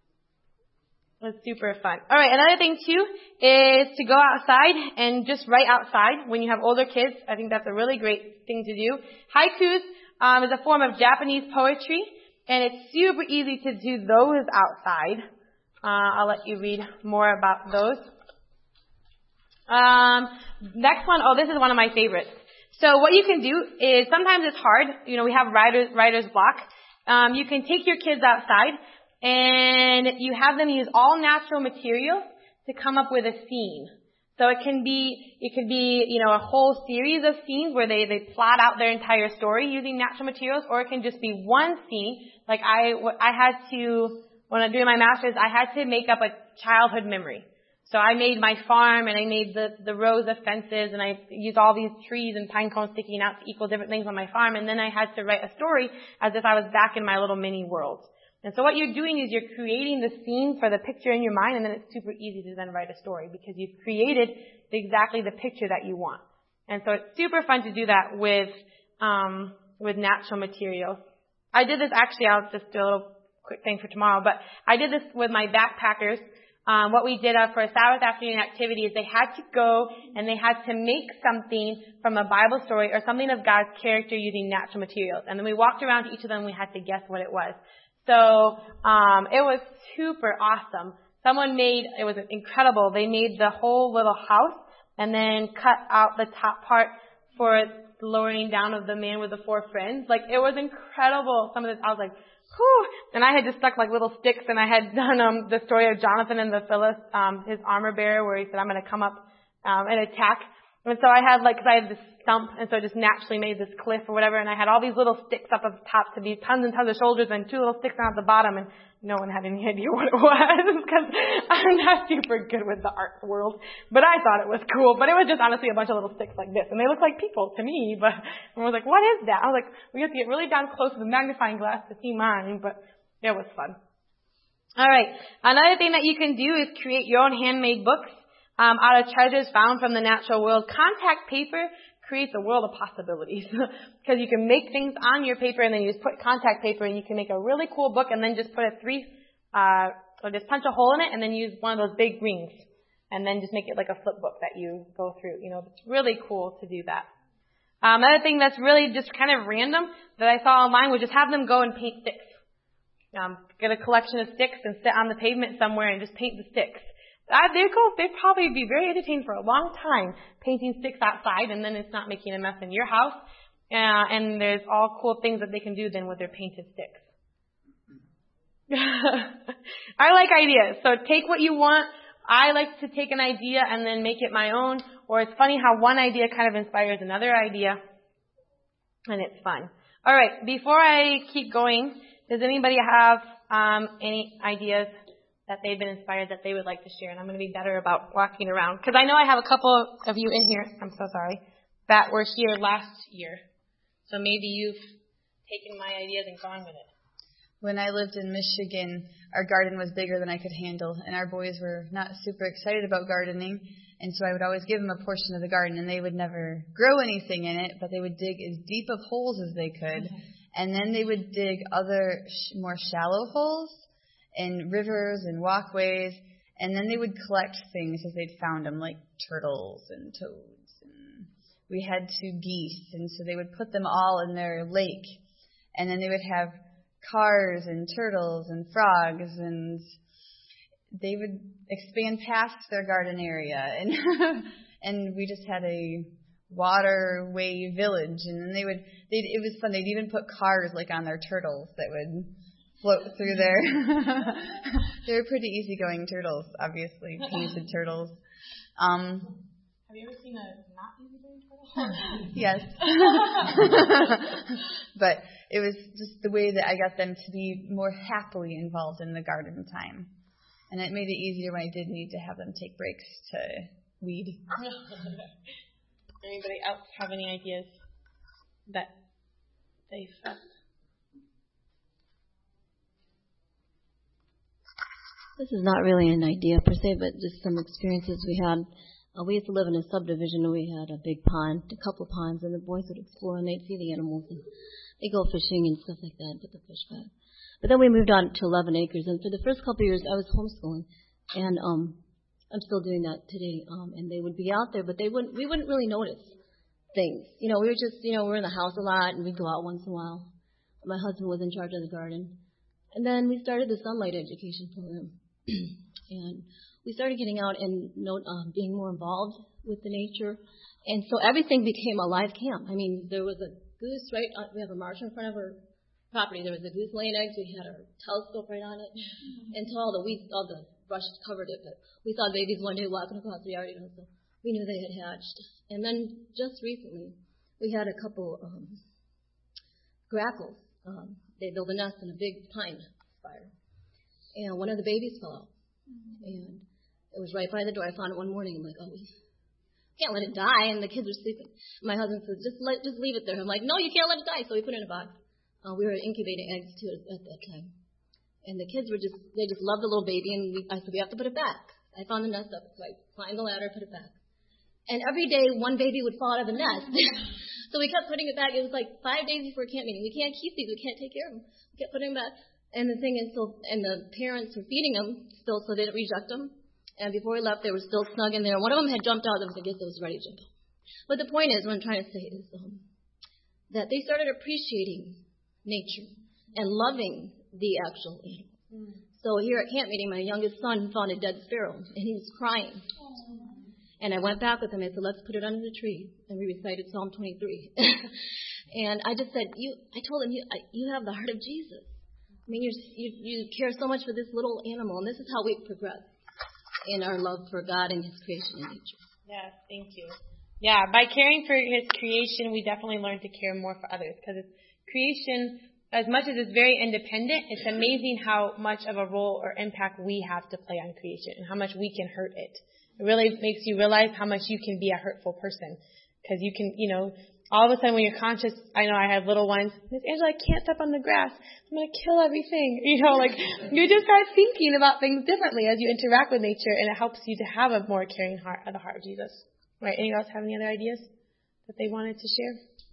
it's super fun. All right, another thing, too, is to go outside and just write outside. When you have older kids, I think that's a really great thing to do. Haikus um, is a form of Japanese poetry, and it's super easy to do those outside. Uh, I'll let you read more about those. Um, next one, oh, this is one of my favorites. So what you can do is, sometimes it's hard. You know, we have writer's, writer's block. Um, you can take your kids outside, and you have them use all natural materials to come up with a scene. So it can be, it could be, you know, a whole series of scenes where they, they plot out their entire story using natural materials, or it can just be one scene. Like I, I had to, when I'm doing my master's, I had to make up a childhood memory. So I made my farm, and I made the, the rows of fences, and I used all these trees and pine cones sticking out to equal different things on my farm, and then I had to write a story as if I was back in my little mini world. And so what you're doing is you're creating the scene for the picture in your mind, and then it's super easy to then write a story because you've created exactly the picture that you want. And so it's super fun to do that with, um, with natural materials. I did this actually, I'll just do a little quick thing for tomorrow. But I did this with my backpackers. Um, what we did uh, for a Sabbath afternoon activity is they had to go and they had to make something from a Bible story or something of God's character using natural materials. And then we walked around to each of them and we had to guess what it was. So um, it was super awesome. Someone made, it was incredible, they made the whole little house and then cut out the top part for the lowering down of the man with the four friends. Like, it was incredible. Some of this, I was like, whew. And I had just stuck like little sticks, and I had done um the story of Jonathan and the Philist, um, his armor bearer, where he said, I'm going to come up um, and attack. And so I had like, cause I had this stump, and so I just naturally made this cliff or whatever, and I had all these little sticks up at the top to be tons and tons of shoulders, and two little sticks down at the bottom, and no one had any idea what it was, because I'm not super good with the art world. But I thought it was cool. But it was just honestly a bunch of little sticks like this, and they look like people to me. But I was like, what is that? I was like, we have to get really down close with a magnifying glass to see mine. But it was fun. All right. Another thing that you can do is create your own handmade books um, out of treasures found from the natural world. Contact paper creates a world of possibilities, because you can make things on your paper and then you just put contact paper and you can make a really cool book and then just put a three, uh, or just punch a hole in it and then use one of those big rings and then just make it like a flip book that you go through. You know, it's really cool to do that. Um, another thing that's really just kind of random that I saw online was just have them go and paint sticks. Um, get a collection of sticks and sit on the pavement somewhere and just paint the sticks. Uh, they'd go, they'd probably be very entertained for a long time painting sticks outside, and then it's not making a mess in your house. Uh, and there's all cool things that they can do then with their painted sticks. I like ideas. So take what you want. I like to take an idea and then make it my own. Or it's funny how one idea kind of inspires another idea. And it's fun. All right. Before I keep going, does anybody have um, any ideas that they've been inspired that they would like to share? And I'm going to be better about walking around, because I know I have a couple of you in here, I'm so sorry, that were here last year. So maybe you've taken my ideas and gone with it. When I lived in Michigan, our garden was bigger than I could handle, and our boys were not super excited about gardening, and so I would always give them a portion of the garden, and they would never grow anything in it, but they would dig as deep of holes as they could, and then they would dig other sh- more shallow holes and rivers and walkways, and then they would collect things as they'd found them, like turtles and toads. And we had two geese, and so they would put them all in their lake, and then they would have cars and turtles and frogs, and they would expand past their garden area, and and we just had a waterway village, and then they would, they'd, it was fun. They'd even put cars like on their turtles that would float through there. They were pretty easygoing turtles, obviously, painted turtles. Um, Have you ever seen a not easygoing turtle? Yes. But it was just the way that I got them to be more happily involved in the garden time. And it made it easier when I did need to have them take breaks to weed. Anybody else have any ideas that they felt? This is not really an idea per se, but just some experiences we had. Uh, we used to live in a subdivision, and we had a big pond, a couple of ponds, and the boys would explore, and they'd see the animals, and they'd go fishing and stuff like that, put the fish back. But then we moved on to eleven acres, and for the first couple of years, I was homeschooling, and um, I'm still doing that today. Um, and they would be out there, but they wouldn't. We wouldn't really notice things. You know, we were just, you know, we we're in the house a lot, and we'd go out once in a while. My husband was in charge of the garden, and then we started the sunlight education program, and we started getting out and note, um, being more involved with the nature, and so everything became a live camp. I mean, there was a goose right. On, we have a marsh in front of our property. There was a goose laying eggs. We had our telescope right on it, mm-hmm. and so all the weeds, all the brush covered it. But we saw babies one day walking across the yard, you know, so we knew they had hatched. And then just recently, we had a couple um, grackles. Um, they built a nest in a big pine spire, and one of the babies fell out, mm-hmm. and it was right by the door. I found it one morning. I'm like, oh, we can't let it die, and the kids were sleeping. My husband said, just let, just leave it there. I'm like, no, you can't let it die. So we put it in a box. Uh, we were incubating eggs too at that time, and the kids were just, they just loved the little baby, and we, I said, we have to put it back. I found the nest up, so I climbed the ladder, put it back. And every day, one baby would fall out of the nest. So we kept putting it back. It was like five days before camp meeting. We can't keep these. We can't take care of them. We kept putting them back. And the thing is, so, and the parents were feeding them still, so they didn't reject them. And before we left, they were still snug in there. One of them had jumped out. I guess it was ready to jump out. But the point is, what I'm trying to say is um, that they started appreciating nature and loving the actual animal. Mm. So here at camp meeting, my youngest son found a dead sparrow, and he was crying. Oh. And I went back with him and said, let's put it under the tree. And we recited Psalm twenty-three. And I just said, you. I told him, you, I, you have the heart of Jesus. I mean, you're, you you care so much for this little animal, and this is how we progress in our love for God and His creation and nature. Yes, thank you. Yeah, by caring for His creation, we definitely learn to care more for others, because it's creation, as much as it's very independent, it's amazing how much of a role or impact we have to play on creation and how much we can hurt it. It really makes you realize how much you can be a hurtful person, because you can, you know, all of a sudden when you're conscious, I know I have little ones, Miss Angela, I can't step on the grass. I'm going to kill everything. You know, like you just start thinking about things differently as you interact with nature, and it helps you to have a more caring heart, the heart of Jesus. Right? Anyone else have any other ideas that they wanted to share?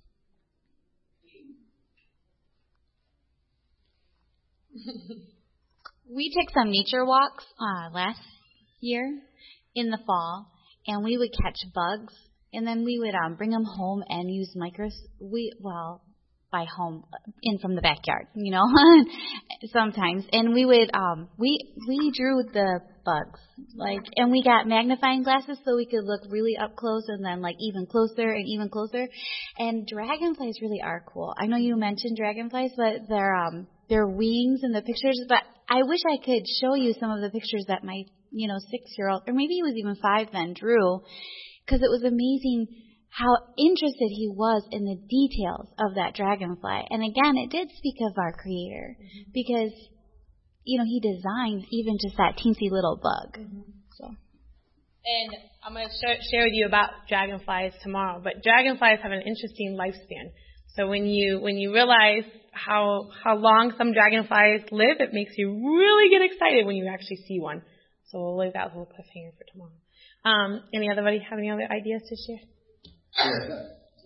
We took some nature walks uh, last year in the fall, and we would catch bugs. And then we would um, bring them home and use micros. We well, by home, in from the backyard, you know, sometimes. And we would um, we we drew the bugs, like, and we got magnifying glasses so we could look really up close and then like even closer and even closer. And dragonflies really are cool. I know you mentioned dragonflies, but their um their wings and the pictures. But I wish I could show you some of the pictures that my you know six year old, or maybe he was even five then, drew. Because it was amazing how interested he was in the details of that dragonfly. And again, it did speak of our Creator. Mm-hmm. Because, you know, He designed even just that teensy little bug. Mm-hmm. So. And I'm going to share, share with you about dragonflies tomorrow. But dragonflies have an interesting lifespan. So when you when you realize how how long some dragonflies live, it makes you really get excited when you actually see one. So we'll leave that as a little cliffhanger for tomorrow. Um, any other have any other ideas to share?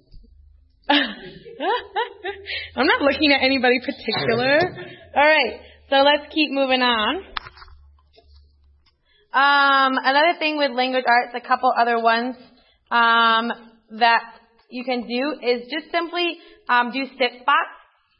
I'm not looking at anybody particular. All right, so let's keep moving on. Um, another thing with language arts, a couple other ones um, that you can do is just simply um, do sit spots.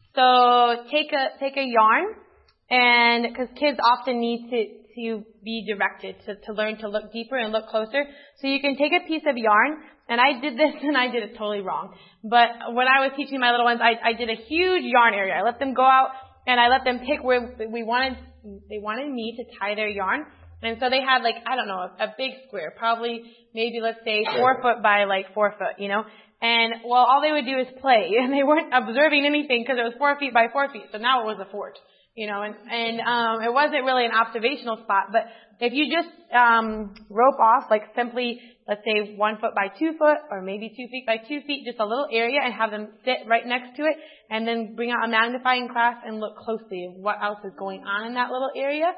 So take a take a yarn, and because kids often need to. to be directed, to, to learn to look deeper and look closer. So you can take a piece of yarn, and I did this and I did it totally wrong. But when I was teaching my little ones, I, I did a huge yarn area. I let them go out and I let them pick where we wanted, they wanted me to tie their yarn. And so they had like, I don't know, a, a big square, probably maybe let's say four foot by like four foot, you know. And well, all they would do is play, and they weren't observing anything because it was four feet by four feet. So now it was a fort. You know, and, and um, it wasn't really an observational spot. But if you just um, rope off, like simply, let's say one foot by two foot, or maybe two feet by two feet, just a little area, and have them sit right next to it, and then bring out a magnifying glass and look closely at what else is going on in that little area.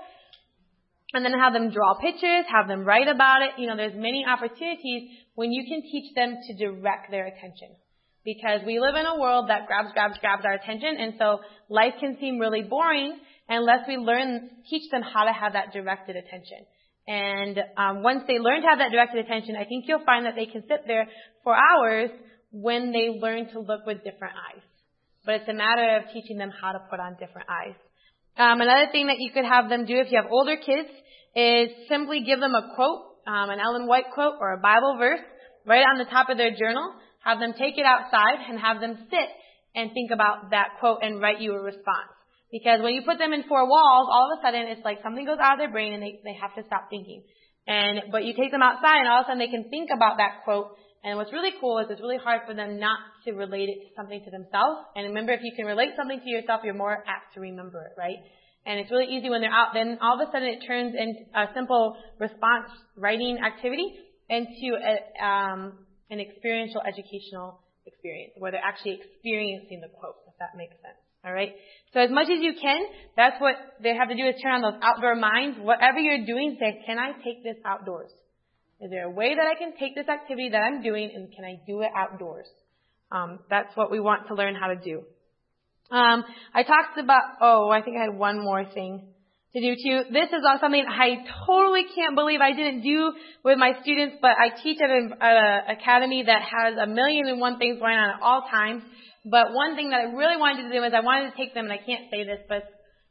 And then have them draw pictures, have them write about it. You know, there's many opportunities when you can teach them to direct their attention. Because we live in a world that grabs, grabs, grabs our attention, and so life can seem really boring unless we learn, teach them how to have that directed attention. And um, once they learn to have that directed attention, I think you'll find that they can sit there for hours when they learn to look with different eyes. But it's a matter of teaching them how to put on different eyes. Um, another thing that you could have them do if you have older kids is simply give them a quote, um, an Ellen White quote or a Bible verse right on the top of their journal. Have them take it outside and have them sit and think about that quote and write you a response. Because when you put them in four walls, all of a sudden it's like something goes out of their brain and they, they have to stop thinking. And but you take them outside and all of a sudden they can think about that quote. And what's really cool is it's really hard for them not to relate it to something to themselves. And remember, if you can relate something to yourself, you're more apt to remember it, right? And it's really easy when they're out. Then all of a sudden it turns into a simple response writing activity into a, um, an experiential educational experience where they're actually experiencing the quote, if that makes sense. All right? So as much as you can, that's what they have to do is turn on those outdoor minds. Whatever you're doing, say, can I take this outdoors? Is there a way that I can take this activity that I'm doing and can I do it outdoors? Um, that's what we want to learn how to do. Um, I talked about, oh, I think I had one more thing to do too. This is on something I totally can't believe I didn't do with my students, but I teach at an academy that has a million and one things going on at all times. But one thing that I really wanted to do is I wanted to take them, and I can't say this, but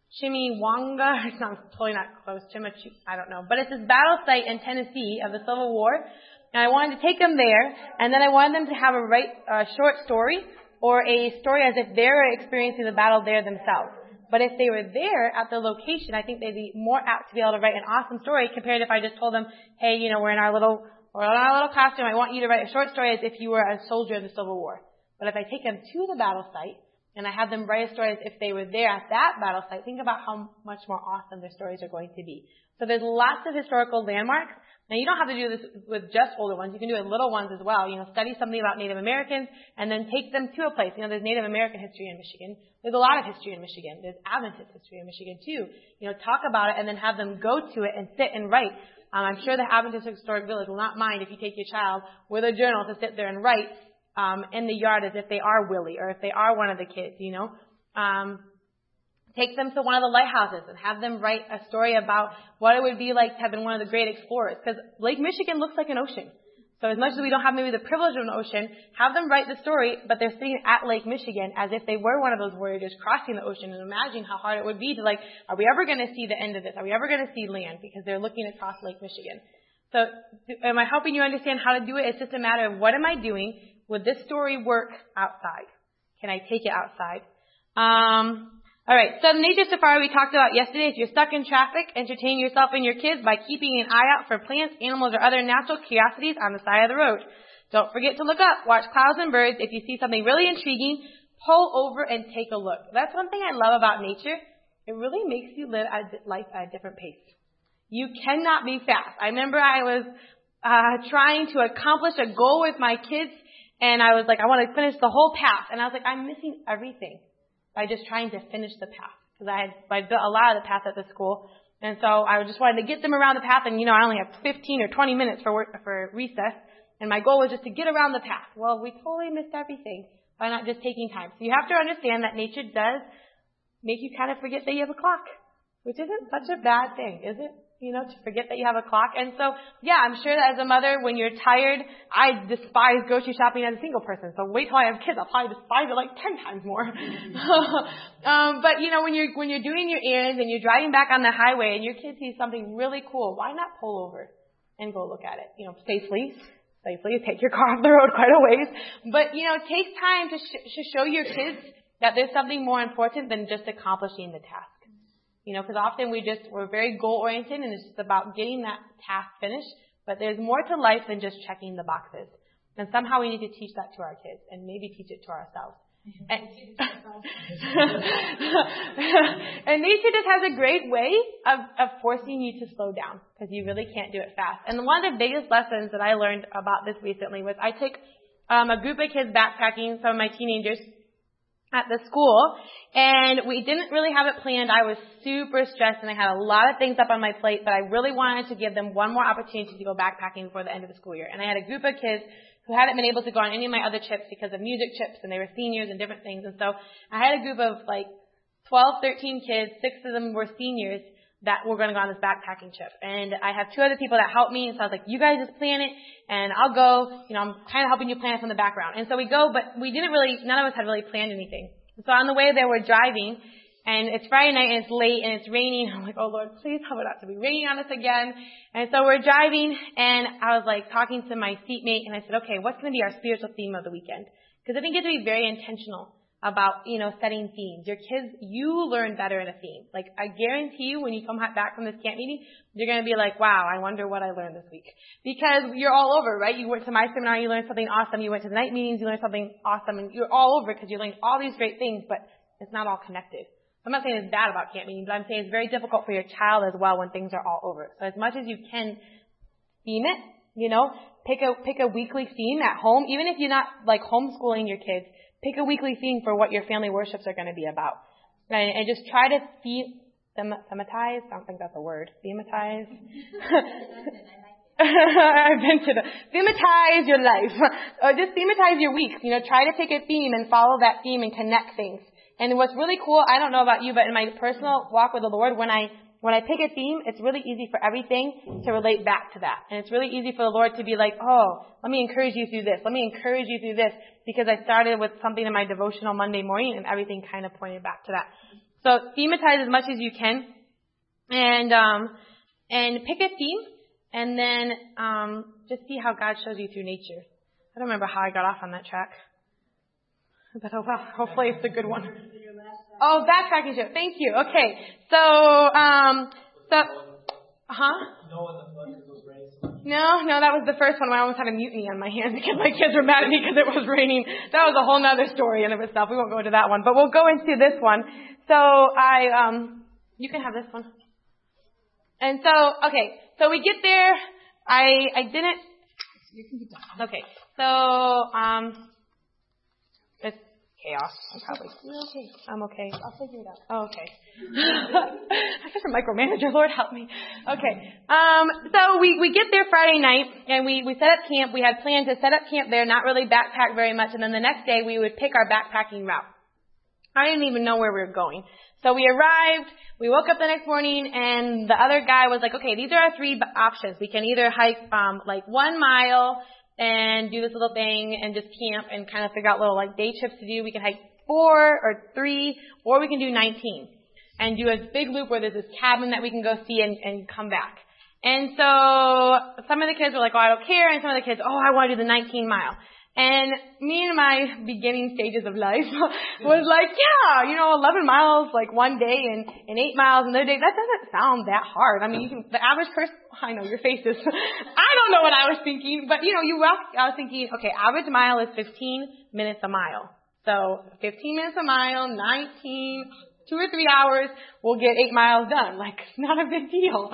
Chimiwanga, it's not, totally not close, Chimichu, I don't know, but it's this battle site in Tennessee of the Civil War, and I wanted to take them there, and then I wanted them to have a write a short story, or a story as if they're experiencing the battle there themselves. But if they were there at the location, I think they'd be more apt to be able to write an awesome story compared if I just told them, hey, you know, we're in our little, we're in our little classroom, I want you to write a short story as if you were a soldier in the Civil War. But if I take them to the battle site, and I have them write a story as if they were there at that battle site, think about how much more awesome their stories are going to be. So there's lots of historical landmarks. Now, you don't have to do this with just older ones. You can do it with little ones as well. You know, study something about Native Americans and then take them to a place. You know, there's Native American history in Michigan. There's a lot of history in Michigan. There's Adventist history in Michigan, too. You know, talk about it and then have them go to it and sit and write. Um, I'm sure the Adventist Historic Village will not mind if you take your child with a journal to sit there and write um, in the yard as if they are Willie or if they are one of the kids, you know. Um, take them to one of the lighthouses and have them write a story about what it would be like to have been one of the great explorers. Because Lake Michigan looks like an ocean. So as much as we don't have maybe the privilege of an ocean, have them write the story, but they're sitting at Lake Michigan as if they were one of those voyagers crossing the ocean, and imagine how hard it would be to, like, are we ever going to see the end of this? Are we ever going to see land? Because they're looking across Lake Michigan. So am I helping you understand how to do it? It's just a matter of what am I doing? Would this story work outside? Can I take it outside? Um... All right, so the nature safari we talked about yesterday. If you're stuck in traffic, entertain yourself and your kids by keeping an eye out for plants, animals, or other natural curiosities on the side of the road. Don't forget to look up, watch clouds and birds. If you see something really intriguing, pull over and take a look. That's one thing I love about nature. It really makes you live life at a different pace. You cannot be fast. I remember I was uh, trying to accomplish a goal with my kids, and I was like, I want to finish the whole path. And I was like, I'm missing everything by just trying to finish the path. Because I had I built a lot of the path at the school. And so I just wanted to get them around the path. And, you know, I only have fifteen or twenty minutes for work, for recess. And my goal was just to get around the path. Well, we totally missed everything by not just taking time. So you have to understand that nature does make you kind of forget that you have a clock. Which isn't such a bad thing, is it? You know, to forget that you have a clock. And so, yeah, I'm sure that as a mother, when you're tired, I despise grocery shopping as a single person. So wait till I have kids. I'll probably despise it like ten times more. um, but, you know, when you're, when you're doing your errands and you're driving back on the highway and your kid sees something really cool, why not pull over and go look at it? You know, safely. Safely. Take your car off the road quite a ways. But, you know, take time to, sh- to show your kids that there's something more important than just accomplishing the task. You know, because often we just, we're very goal-oriented and it's just about getting that task finished. But there's more to life than just checking the boxes. And somehow we need to teach that to our kids and maybe teach it to ourselves. And, and nature just has a great way of, of forcing you to slow down because you really can't do it fast. And one of the biggest lessons that I learned about this recently was I took um, a group of kids backpacking, some of my teenagers, at the school, and we didn't really have it planned. I was super stressed, and I had a lot of things up on my plate, but I really wanted to give them one more opportunity to go backpacking before the end of the school year. And I had a group of kids who hadn't been able to go on any of my other trips because of music trips, and they were seniors and different things. And so I had a group of like twelve, thirteen kids, six of them were seniors, that we're going to go on this backpacking trip. And I have two other people that help me, and so I was like, you guys just plan it, and I'll go. You know, I'm kind of helping you plan it from the background. And so we go, but we didn't really, none of us had really planned anything. And so on the way there, we're driving, and it's Friday night, and it's late, and it's raining. I'm like, oh, Lord, please help it not to be raining on us again. And so we're driving, and I was like talking to my seatmate, and I said, okay, what's going to be our spiritual theme of the weekend? Because I think you have to be very intentional about, you know, setting themes. Your kids, you learn better in a theme. Like, I guarantee you when you come back from this camp meeting, you're going to be like, wow, I wonder what I learned this week. Because you're all over, right? You went to my seminar, you learned something awesome. You went to the night meetings, you learned something awesome. And you're all over because you're learning all these great things, but it's not all connected. I'm not saying it's bad about camp meetings, but I'm saying it's very difficult for your child as well when things are all over. So as much as you can theme it, you know, pick a, pick a weekly theme at home, even if you're not like homeschooling your kids. Pick a weekly theme for what your family worships are going to be about. And, and just try to theme, thematize, I don't think that's a word, thematize. I've been to the, thematize your life. Or just thematize your weeks. You know, try to pick a theme and follow that theme and connect things. And what's really cool, I don't know about you, but in my personal walk with the Lord, when I when I pick a theme, it's really easy for everything to relate back to that. And it's really easy for the Lord to be like, oh, let me encourage you through this. Let me encourage you through this. Because I started with something in my devotional Monday morning, and everything kind of pointed back to that. So thematize as much as you can. And um, and pick a theme, and then um, just see how God shows you through nature. I don't remember how I got off on that track. But oh well, hopefully it's a good one. Oh, backtracking show. Thank you. Okay. So, um, so, huh? No, no, that was the first one when I almost had a mutiny on my hands because my kids were mad at me because it was raining. That was a whole nother story in of itself. We won't go into that one, but we'll go into this one. So I, um, you can have this one. And so, okay, so we get there. I, I didn't, okay, so, um, it's chaos. I'm probably, okay, I'm okay. I'll figure it out. Oh, okay. I'm such a micromanager. Lord help me. Okay. Um, so we, we get there Friday night and we, we set up camp. We had planned to set up camp there, not really backpack very much. And then the next day we would pick our backpacking route. I didn't even know where we were going. So we arrived, we woke up the next morning, and the other guy was like, okay, these are our three options. We can either hike um like one mile and do this little thing and just camp and kind of figure out little like day trips to do. We can hike four or three, or we can do nineteen and do a big loop where there's this cabin that we can go see and, and come back. And so some of the kids were like, oh, I don't care. And some of the kids, oh, I want to do the nineteen mile. And me in my beginning stages of life was like, yeah, you know, eleven miles like one day and, and eight miles another day. That doesn't sound that hard. I mean, you can, the average person, I know your faces. I don't know what I was thinking, but you know, you walk, I was thinking, okay, average mile is fifteen minutes a mile. So fifteen minutes a mile, nineteen, two or three hours, we'll get eight miles done. Like, not a big deal.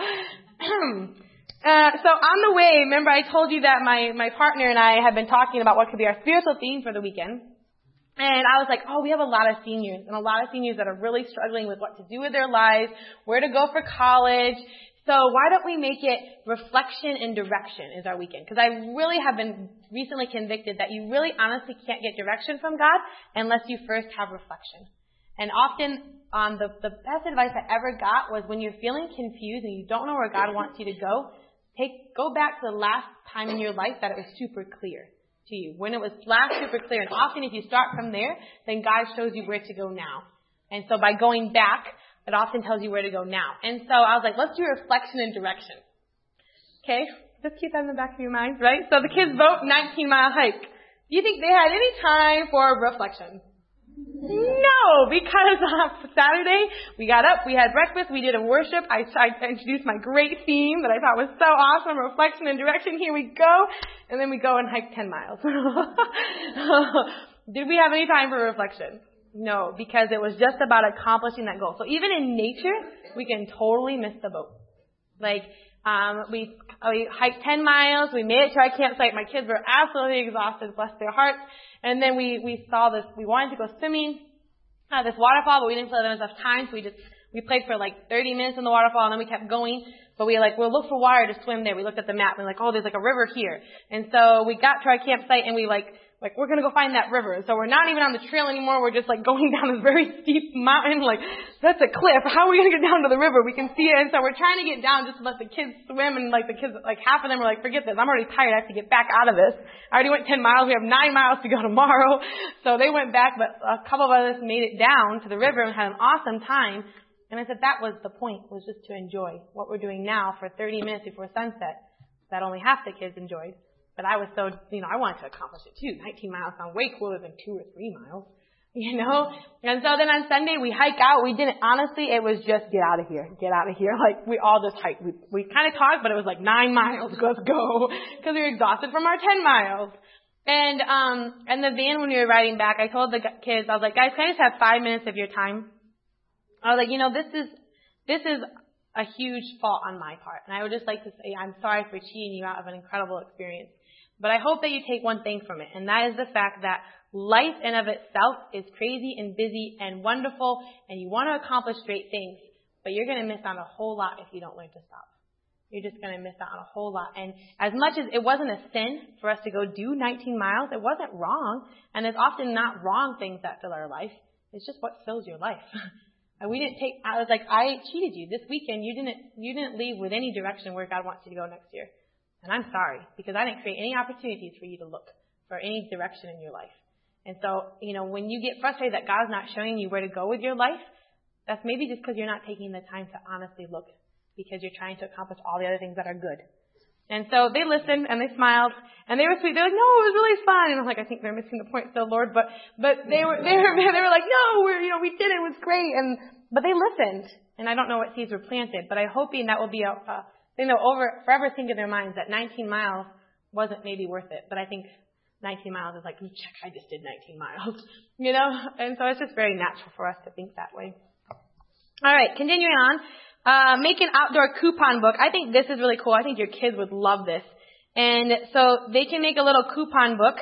Uh, so on the way, remember I told you that my, my partner and I had been talking about what could be our spiritual theme for the weekend. And I was like, oh, we have a lot of seniors and a lot of seniors that are really struggling with what to do with their lives, where to go for college. So why don't we make it reflection and direction is our weekend? Because I really have been recently convicted that you really honestly can't get direction from God unless you first have reflection. And often um, the, the best advice I ever got was when you're feeling confused and you don't know where God wants you to go, Take, go back to the last time in your life that it was super clear to you. When it was last super clear. And often if you start from there, then God shows you where to go now. And so by going back, it often tells you where to go now. And so I was like, let's do reflection and direction. Okay? Just keep that in the back of your mind, right? So the kids vote nineteen mile hike. Do you think they had any time for reflection? No, because on Saturday we got up, we had breakfast, we did a worship. I, I introduced my great theme that I thought was so awesome, reflection and direction. Here we go. And then we go and hike ten miles. Did we have any time for reflection? No, because it was just about accomplishing that goal. So even in nature, we can totally miss the boat. Like, um, we, we hiked ten miles, we made it to our campsite. My kids were absolutely exhausted, bless their hearts. And then we, we saw this, we wanted to go swimming at this waterfall, but we didn't feel there was enough time, so we just, we played for like thirty minutes in the waterfall, and then we kept going. But we like, we'll look for water to swim there. We looked at the map, and we're like, oh, there's like a river here. And so we got to our campsite, and we like, like, we're gonna go find that river. And so we're not even on the trail anymore, we're just like going down this very steep mountain, like, that's a cliff. How are we gonna get down to the river? We can see it. And so we're trying to get down just to let the kids swim, and like the kids, like half of them were like, forget this, I'm already tired, I have to get back out of this. I already went ten miles, we have nine miles to go tomorrow. So they went back, but a couple of us made it down to the river and had an awesome time. And I said that was the point, was just to enjoy what we're doing now for thirty minutes before sunset that only half the kids enjoyed. But I was so, you know, I wanted to accomplish it too. nineteen miles sound way cooler than two or three miles, you know? And so then on Sunday we hike out. We didn't, honestly, it was just get out of here, get out of here. Like we all just hiked. We, we kind of talked, but it was like nine miles, let's go. Because we were exhausted from our ten miles. And, um, and the van when we were riding back, I told the kids, I was like, guys, can I just have five minutes of your time? I was like, you know, this is, this is a huge fault on my part. And I would just like to say, I'm sorry for cheating you out of an incredible experience. But I hope that you take one thing from it, and that is the fact that life in of itself is crazy and busy and wonderful, and you want to accomplish great things, but you're going to miss out on a whole lot if you don't learn to stop. You're just going to miss out on a whole lot. And as much as it wasn't a sin for us to go do nineteen miles, it wasn't wrong, and there's often not wrong things that fill our life. It's just what fills your life. And we didn't take, I was like, I cheated you. This weekend, you didn't, you didn't leave with any direction where God wants you to go next year. And I'm sorry, because I didn't create any opportunities for you to look for any direction in your life. And so, you know, when you get frustrated that God's not showing you where to go with your life, that's maybe just because you're not taking the time to honestly look, because you're trying to accomplish all the other things that are good. And so they listened and they smiled and they were sweet. They're like, no, it was really fun. And I'm like, I think they're missing the point still, Lord. But, but they were, they were, they were like, no, we're, you know, we did it. It was great. And, but they listened. And I don't know what seeds were planted, but I'm hoping that will be a, a thing they'll over, forever think in their minds that nineteen miles wasn't maybe worth it. But I think nineteen miles is like, check, I just did nineteen miles, you know? And so it's just very natural for us to think that way. All right, continuing on. Uh, make an outdoor coupon book. I think this is really cool. I think your kids would love this. And so they can make a little coupon book,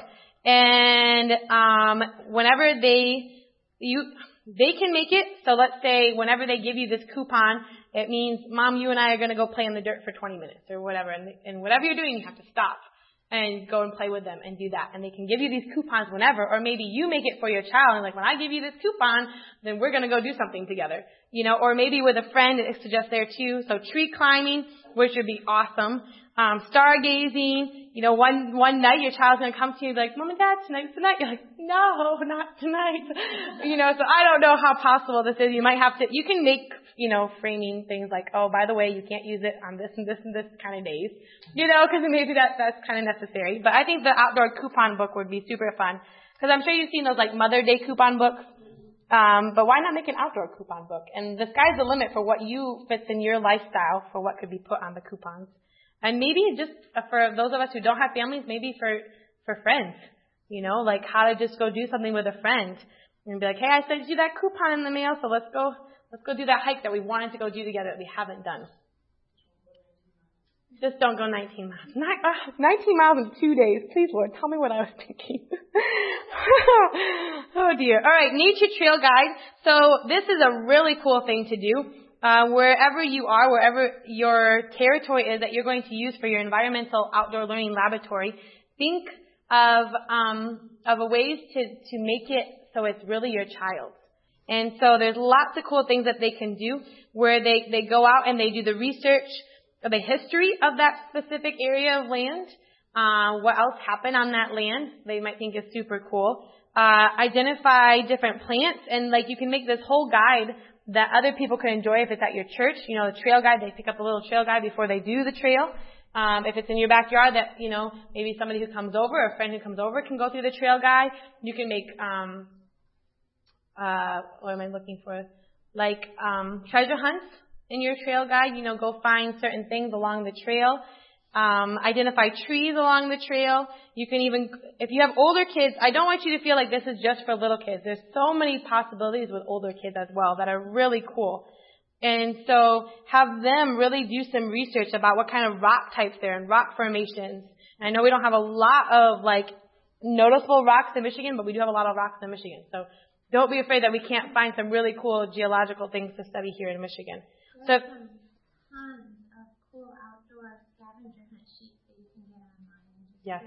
and um, whenever they you they can make it. So let's say whenever they give you this coupon, it means, Mom, you and I are going to go play in the dirt for twenty minutes or whatever. And, and whatever you're doing, you have to stop and go and play with them and do that. And they can give you these coupons whenever, or maybe you make it for your child. And like, when I give you this coupon, then we're going to go do something together. You know, or maybe with a friend, it suggests there too. So tree climbing, which would be awesome. Um, stargazing. You know, one, one night your child's going to come to you and be like, Mom and Dad, tonight's the night. You're like, no, not tonight. You know, so I don't know how possible this is. You might have to, you can make, you know, framing things like, oh, by the way, you can't use it on this and this and this kind of days. You know, because maybe that, that's kind of necessary. But I think the outdoor coupon book would be super fun. Because I'm sure you've seen those like Mother Day coupon books. Um, but why not make an outdoor coupon book? And the sky's the limit for what you fits in your lifestyle for what could be put on the coupons. And maybe just for those of us who don't have families, maybe for, for friends, you know, like how to just go do something with a friend and be like, hey, I sent you that coupon in the mail, so let's go, let's go do that hike that we wanted to go do together that we haven't done. Just don't go nineteen miles. Nine, uh, nineteen miles in two days. Please, Lord, tell me what I was thinking. Oh, dear. All right, Nature Trail Guide. So this is a really cool thing to do. Uh, wherever you are, wherever your territory is that you're going to use for your environmental outdoor learning laboratory, think of um, of a ways to, to make it so it's really your child's. And so there's lots of cool things that they can do where they, they go out and they do the research of the history of that specific area of land, uh, what else happened on that land they might think is super cool, uh, identify different plants, and like you can make this whole guide that other people can enjoy if it's at your church. You know, the trail guide, they pick up a little trail guide before they do the trail. Um, if it's in your backyard that, you know, maybe somebody who comes over, or a friend who comes over can go through the trail guide. You can make, um, uh, what am I looking for? Like, um, treasure hunts in your trail guide. You know, go find certain things along the trail. Um, identify trees along the trail. You can even, if you have older kids, I don't want you to feel like this is just for little kids. There's so many possibilities with older kids as well that are really cool. And so have them really do some research about what kind of rock types there are and rock formations. And I know we don't have a lot of like noticeable rocks in Michigan, but we do have a lot of rocks in Michigan. So don't be afraid that we can't find some really cool geological things to study here in Michigan. So if, tons of cool outdoor scavenger hunt sheets that you can get online. Yes.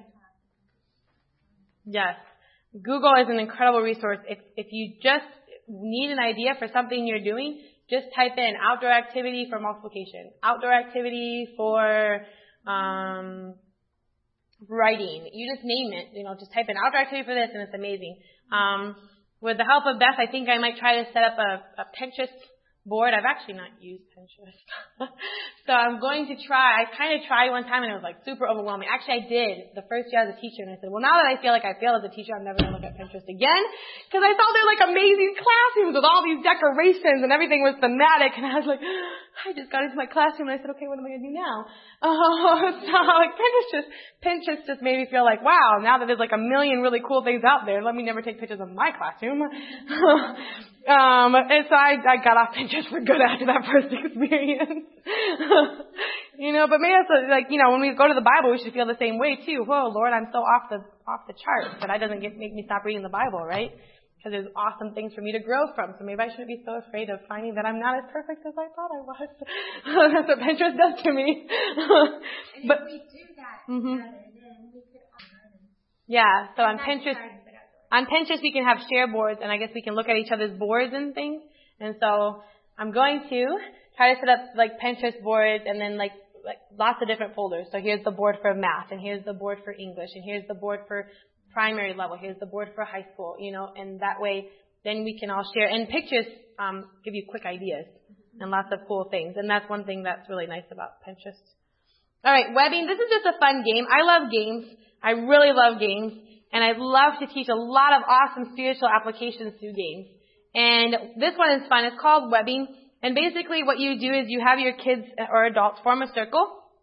Yes. Google is an incredible resource. If if you just need an idea for something you're doing, just type in outdoor activity for multiplication, outdoor activity for um, writing. You just name it. You know, just type in outdoor activity for this, and it's amazing. Um, with the help of Beth, I think I might try to set up a, a Pinterest board. I've actually not used Pinterest. So I'm going to try. I kind of tried one time and it was like super overwhelming. Actually, I did the first year as a teacher, and I said, well, now that I feel like I failed as a teacher, I'm never going to look at Pinterest again, because I saw they're like amazing classrooms with all these decorations and everything was thematic, and I was like, I just got into my classroom and I said, okay, what am I going to do now? Oh, so like Pinterest just, Pinterest just made me feel like, wow, now that there's like a million really cool things out there, let me never take pictures of my classroom. um, and so I, I got off Pinterest for good after that first experience. You know, but maybe that's like, you know, when we go to the Bible, we should feel the same way too. Whoa, Lord, I'm so off the off the charts, but that doesn't get, make me stop reading the Bible, right? Because there's awesome things for me to grow from. So maybe I shouldn't be so afraid of finding that I'm not as perfect as I thought I was. That's what Pinterest does to me. And but if we do that mm-hmm. together, then we could all learn. Yeah, so on Not Pinterest. garden, but outdoors. On Pinterest, we can have share boards, and I guess we can look at each other's boards and things. And so I'm going to try to set up like Pinterest boards and then like like lots of different folders. So here's the board for math, and here's the board for English, and here's the board for primary level, here's the board for high school, you know, and that way then we can all share. And pictures um, give you quick ideas and lots of cool things. And that's one thing that's really nice about Pinterest. All right, webbing. This is just a fun game. I love games. I really love games. And I love to teach a lot of awesome spiritual applications through games. And this one is fun. It's called webbing. And basically what you do is you have your kids or adults form a circle.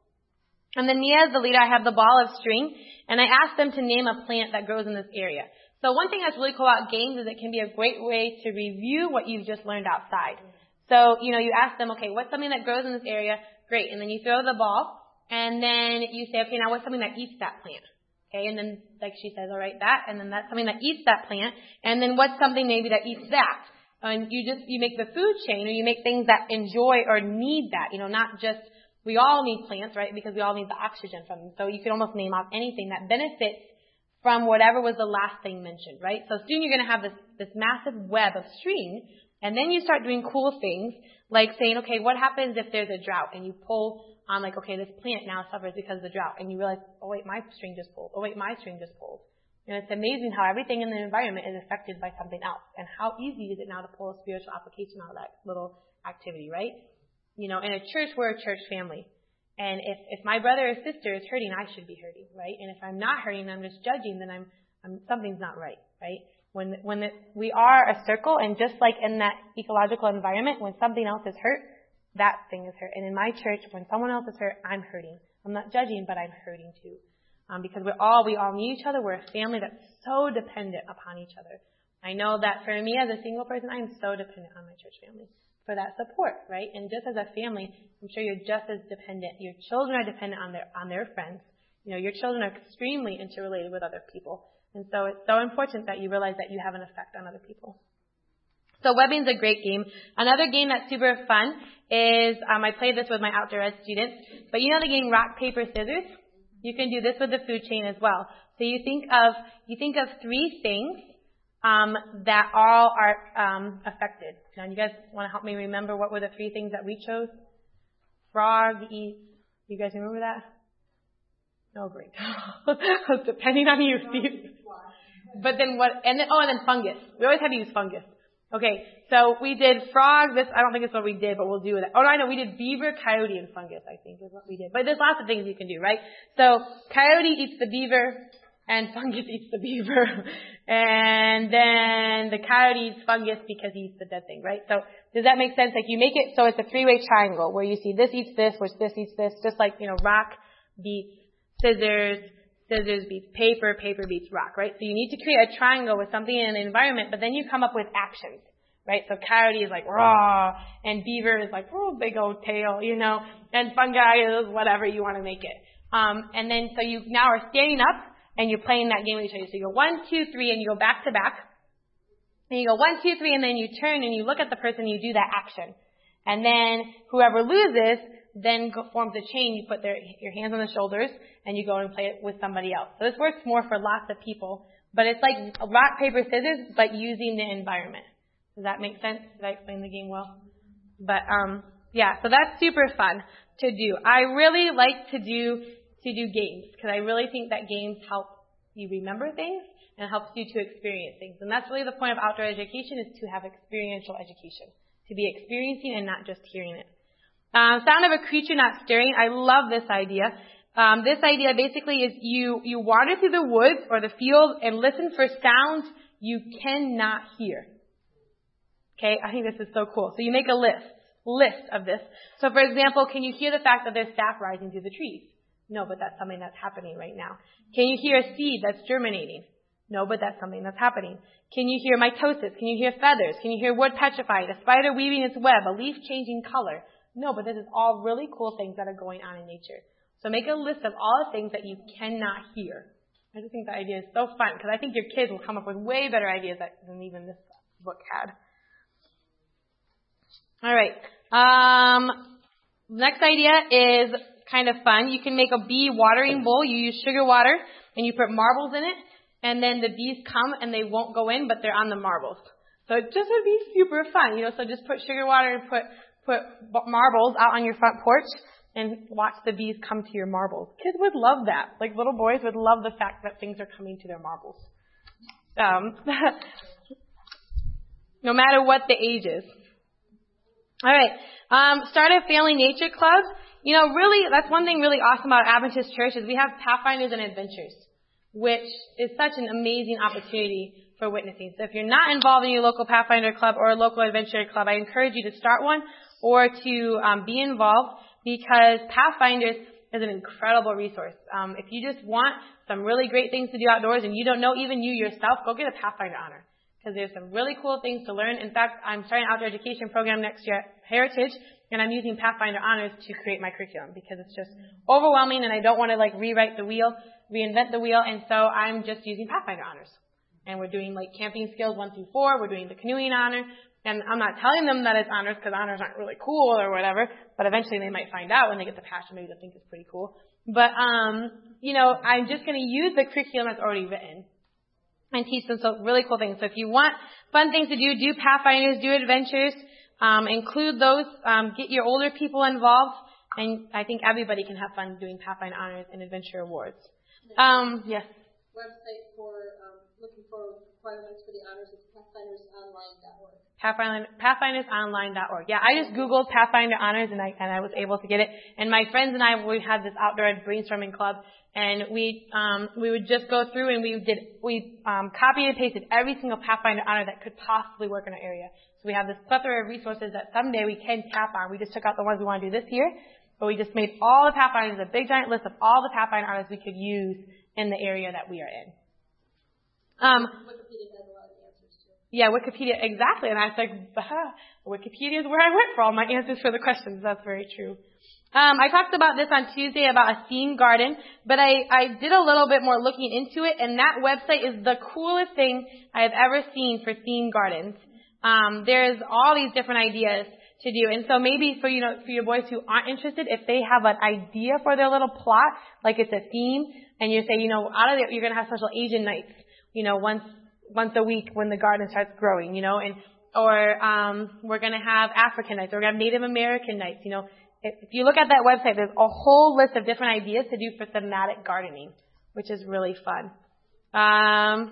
And then me as the leader, I have the ball of string. And I ask them to name a plant that grows in this area. So one thing that's really cool about games is it can be a great way to review what you've just learned outside. So, you know, you ask them, okay, what's something that grows in this area? Great. And then you throw the ball. And then you say, okay, now what's something that eats that plant? Okay, and then, like she says, all right, that, and then that's something that eats that plant, and then what's something maybe that eats that? And you just, you make the food chain, or you make things that enjoy or need that, you know, not just, we all need plants, right, because we all need the oxygen from them. So you can almost name out anything that benefits from whatever was the last thing mentioned, right? So soon you're going to have this, this massive web of string, and then you start doing cool things, like saying, okay, what happens if there's a drought, and you pull on like, okay, this plant now suffers because of the drought. And you realize, oh, wait, my string just pulled. Oh, wait, my string just pulled. And it's amazing how everything in the environment is affected by something else. And how easy is it now to pull a spiritual application out of that little activity, right? You know, in a church, we're a church family. And if, if my brother or sister is hurting, I should be hurting, right? And if I'm not hurting, I'm just judging, then I'm, I'm something's not right, right? When, when the, we are a circle, and just like in that ecological environment, when something else is hurt, that thing is hurt. And in my church, when someone else is hurt, I'm hurting. I'm not judging, but I'm hurting too. Um, because we're all, we all need each other. We're a family that's so dependent upon each other. I know that for me as a single person, I'm so dependent on my church family for that support, right? And just as a family, I'm sure you're just as dependent. Your children are dependent on their, on their friends. You know, your children are extremely interrelated with other people. And so it's so important that you realize that you have an effect on other people. So webbing's a great game. Another game that's super fun is, um, I played this with my outdoor ed students, but you know the game rock, paper, scissors? You can do this with the food chain as well. So you think of, you think of three things, um, that all are, um, affected. Now you guys want to help me remember what were the three things that we chose? Frog eats, you guys remember that? Oh, great. Depending on you, Steve. But then what, and then, oh, and then fungus. We always had to use fungus. Okay, so we did frog. This, I don't think it's what we did, but we'll do it. Oh, no, I know. We did beaver, coyote, and fungus, I think is what we did. But there's lots of things you can do, right? So coyote eats the beaver, and fungus eats the beaver. And then the coyote eats fungus because he eats the dead thing, right? So does that make sense? Like you make it so it's a three-way triangle where you see this eats this, which this eats this, just like, you know, rock beats scissors, scissors beats paper, paper beats rock, right? So you need to create a triangle with something in the environment, but then you come up with actions, right? So coyote is like raw, and beaver is like, oh, big old tail, you know, and fungi is whatever you want to make it. Um, and then so you now are standing up and you're playing that game with each other. So you go one, two, three, and you go back to back. And you go one, two, three, and then you turn and you look at the person and you do that action. And then whoever loses then go, forms a chain. You put their, your hands on the shoulders and you go and play it with somebody else. So this works more for lots of people, but it's like rock, paper, scissors, but using the environment. Does that make sense? Did I explain the game well? But, um, yeah, so that's super fun to do. I really like to do, to do games because I really think that games help you remember things and helps you to experience things. And that's really the point of outdoor education, is to have experiential education, to be experiencing and not just hearing it. Um, sound of a creature not stirring. I love this idea. Um, this idea basically is you, you wander through the woods or the field and listen for sounds you cannot hear. Okay, I think this is so cool. So you make a list, list of this. So for example, can you hear the fact that there's sap rising through the trees? No, but that's something that's happening right now. Can you hear a seed that's germinating? No, but that's something that's happening. Can you hear mitosis? Can you hear feathers? Can you hear wood petrified? A spider weaving its web? A leaf changing color? No, but this is all really cool things that are going on in nature. So make a list of all the things that you cannot hear. I just think the idea is so fun because I think your kids will come up with way better ideas than even this book had. All right. Um, next idea is kind of fun. You can make a bee watering bowl. You use sugar water and you put marbles in it. and then the bees come and they won't go in, but they're on the marbles. So it just would be super fun, you know. So just put sugar water and put put marbles out on your front porch and watch the bees come to your marbles. Kids would love that. Like little boys would love the fact that things are coming to their marbles. Um, no matter what the age is. All right. Um, start a family nature club. You know, really, that's one thing really awesome about Adventist Church is we have Pathfinders and Adventures, which is such an amazing opportunity for witnessing. So if you're not involved in your local Pathfinder club or a local adventure club, I encourage you to start one or to um, be involved, because Pathfinders is an incredible resource. Um, if you just want some really great things to do outdoors and you don't know even you yourself, go get a Pathfinder honor, because there's some really cool things to learn. In fact, I'm starting an outdoor education program next year at Heritage, and I'm using Pathfinder honors to create my curriculum because it's just overwhelming and I don't want to like rewrite the wheel, reinvent the wheel, and so I'm just using Pathfinder honors. And we're doing like camping skills one through four. We're doing the canoeing honor. And I'm not telling them that it's honors because honors aren't really cool or whatever. But eventually they might find out when they get the passion. Maybe they'll think it's pretty cool. But, um, you know, I'm just going to use the curriculum that's already written and teach them some really cool things. So if you want fun things to do, do Pathfinders, do adventures, um, include those, um, get your older people involved. And I think everybody can have fun doing Pathfinder honors and adventure awards. Um, yes. Website for um, looking for requirements for the honors is pathfinders online dot org. Pathfinder, pathfinders online dot org. Yeah, I just Googled Pathfinder Honors and I, and I was able to get it. And my friends and I, we had this outdoor brainstorming club, and we, um, we would just go through and we did, we, um, copied and pasted every single Pathfinder Honor that could possibly work in our area. So we have this plethora of resources that someday we can tap on. We just took out the ones we want to do this year, but we just made all the Pathfinders, a big giant list of all the Pathfinder Honors we could use in the area that we are in. Um, Wikipedia has a lot of answers too. Yeah, Wikipedia, exactly. And I was like, bah, Wikipedia is where I went for all my answers for the questions. That's very true. Um, I talked about this on Tuesday about a theme garden, but I, I did a little bit more looking into it, and that website is the coolest thing I have ever seen for theme gardens. Um, there's all these different ideas to do. And so maybe for, you know, for your boys who aren't interested, if they have an idea for their little plot, like it's a theme, and you say, you know, out of it, you're going to have special Asian nights, you know, once, once a week when the garden starts growing, you know, and, or, um, we're going to have African nights, or we're going to have Native American nights, you know. If, if you look at that website, there's a whole list of different ideas to do for thematic gardening, which is really fun. Um,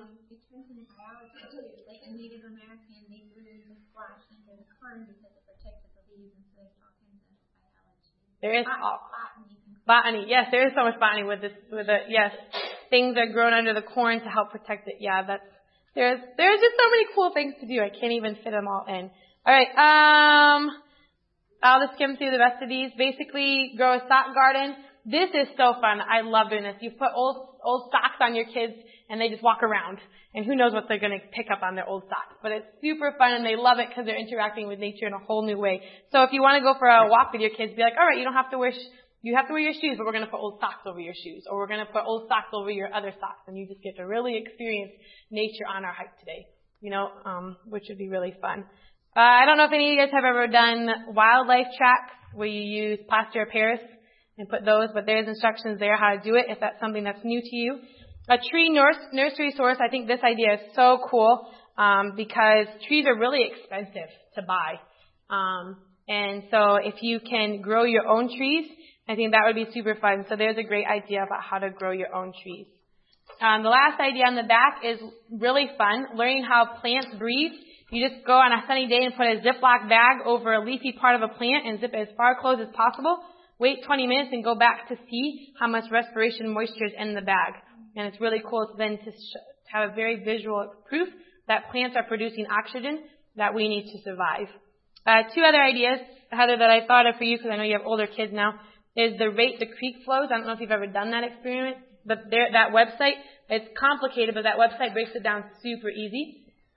like a Native American, they grew the squash under the corn because it protected the leaves, and so there's all kinds of biology. There is all, Botany. botany. Yes, there is so much botany with this. With the yes, things are grown under the corn to help protect it. Yeah, that's there's there's just so many cool things to do. I can't even fit them all in. All right. Um, I'll just skim through the rest of these. Basically, grow a sock garden. This is so fun. I love doing this. You put old old socks on your kids, and they just walk around. And who knows what they're going to pick up on their old socks. But it's super fun, and they love it because they're interacting with nature in a whole new way. So if you want to go for a walk with your kids, be like, all right, you don't have to wear, sh- you have to wear your shoes, but we're going to put old socks over your shoes. Or we're going to put old socks over your other socks. And you just get to really experience nature on our hike today. You know, um, which would be really fun. Uh, I don't know if any of you guys have ever done wildlife tracks where you use plaster of Paris and put those, but there's instructions there how to do it if that's something that's new to you. A tree nurs- nursery source, I think this idea is so cool um, because trees are really expensive to buy. Um, and so if you can grow your own trees, I think that would be super fun. So there's a great idea about how to grow your own trees. Um, the last idea on the back is really fun, learning how plants breathe. You just go on a sunny day and put a Ziploc bag over a leafy part of a plant and zip it as far closed as possible. Wait twenty minutes and go back to see how much respiration moisture is in the bag. And it's really cool to then to, sh- to have a very visual proof that plants are producing oxygen that we need to survive. Uh, two other ideas, Heather, that I thought of for you because I know you have older kids now, is the rate the creek flows. I don't know if you've ever done that experiment, but there, that website, it's complicated, but that website breaks it down super easy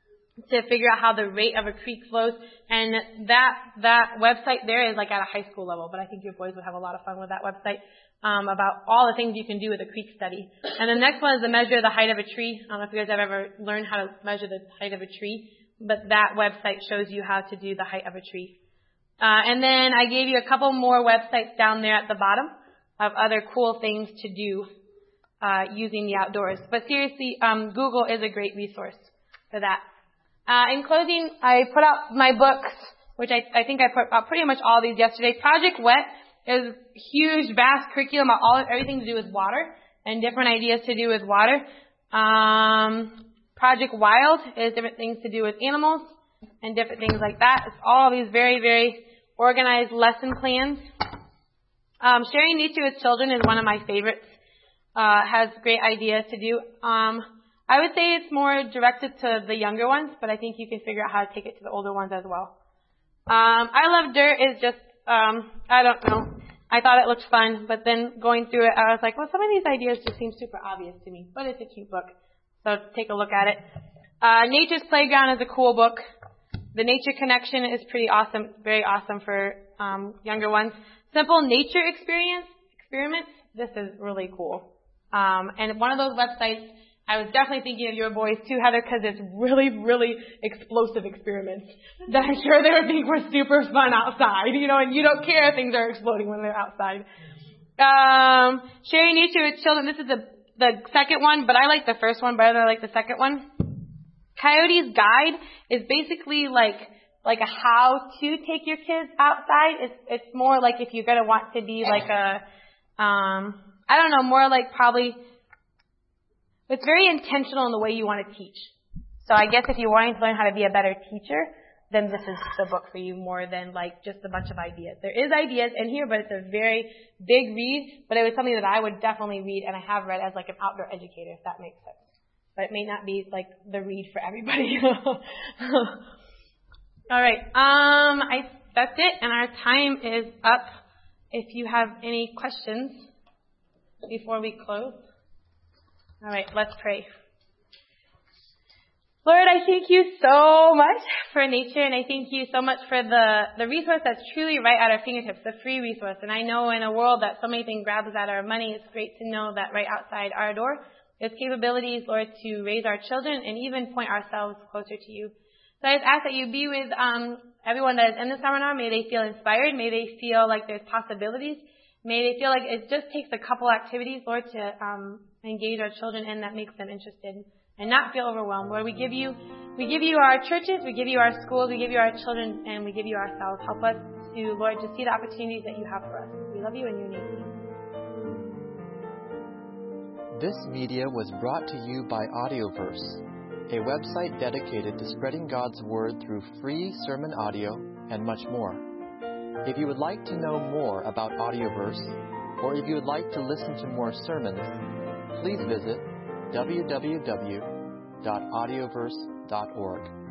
to figure out how the rate of a creek flows. And that that website there is like at a high school level, but I think your boys would have a lot of fun with that website. Um, about all the things you can do with a creek study. And the next one is the measure the height of a tree. I don't know if you guys have ever learned how to measure the height of a tree, but that website shows you how to do the height of a tree. Uh, and then I gave you a couple more websites down there at the bottom of other cool things to do uh, using the outdoors. But seriously, um, Google is a great resource for that. Uh, in closing, I put out my books, which I, I think I put out pretty much all these yesterday. Project Wet is a huge, vast curriculum about all everything to do with water and different ideas to do with water. Um, Project Wild is different things to do with animals and different things like that. It's all these very, very organized lesson plans. Um, sharing nature with children is one of my favorites. Uh, has great ideas to do. Um, I would say it's more directed to the younger ones, but I think you can figure out how to take it to the older ones as well. Um, I Love Dirt is just, um, I don't know. I thought it looked fun, but then going through it, I was like, well, some of these ideas just seem super obvious to me, but it's a cute book. So take a look at it. Uh, Nature's Playground is a cool book. The Nature Connection is pretty awesome, very awesome for um, younger ones. Simple Nature Experience Experiments. This is really cool. Um, and one of those websites, I was definitely thinking of your boys too, Heather, because it's really, really explosive experiments that I'm sure they would think were super fun outside, you know, and you don't care if things are exploding when they're outside. Um, sharing nature with children. This is the the second one, but I like the first one better than I like the second one. Coyote's Guide is basically like like a how to take your kids outside. It's it's more like if you're gonna want to be like a um I don't know, more like probably it's very intentional in the way you want to teach. So I guess if you're wanting to learn how to be a better teacher, then this is the book for you more than like just a bunch of ideas. There is ideas in here, but it's a very big read. But it was something that I would definitely read, and I have read as like an outdoor educator, if that makes sense. But it may not be like the read for everybody. All right. Um, I that's it, and our time is up. If you have any questions before we close. All right, let's pray. Lord, I thank you so much for nature, and I thank you so much for the, the resource that's truly right at our fingertips, the free resource. And I know in a world that so many things grabs at our money, it's great to know that right outside our door, there's capabilities, Lord, to raise our children and even point ourselves closer to you. So I just ask that you be with um, everyone that is in the seminar. May they feel inspired. May they feel like there's possibilities. May they feel like it just takes a couple activities, Lord, to um, engage our children in that makes them interested and not feel overwhelmed. Lord, we give you, we give you our churches, we give you our schools, we give you our children, and we give you ourselves. Help us to, Lord, to see the opportunities that you have for us. We love you in your name. This media was brought to you by Audioverse, a website dedicated to spreading God's Word through free sermon audio and much more. If you would like to know more about Audioverse, or if you would like to listen to more sermons, please visit w w w dot audioverse dot org.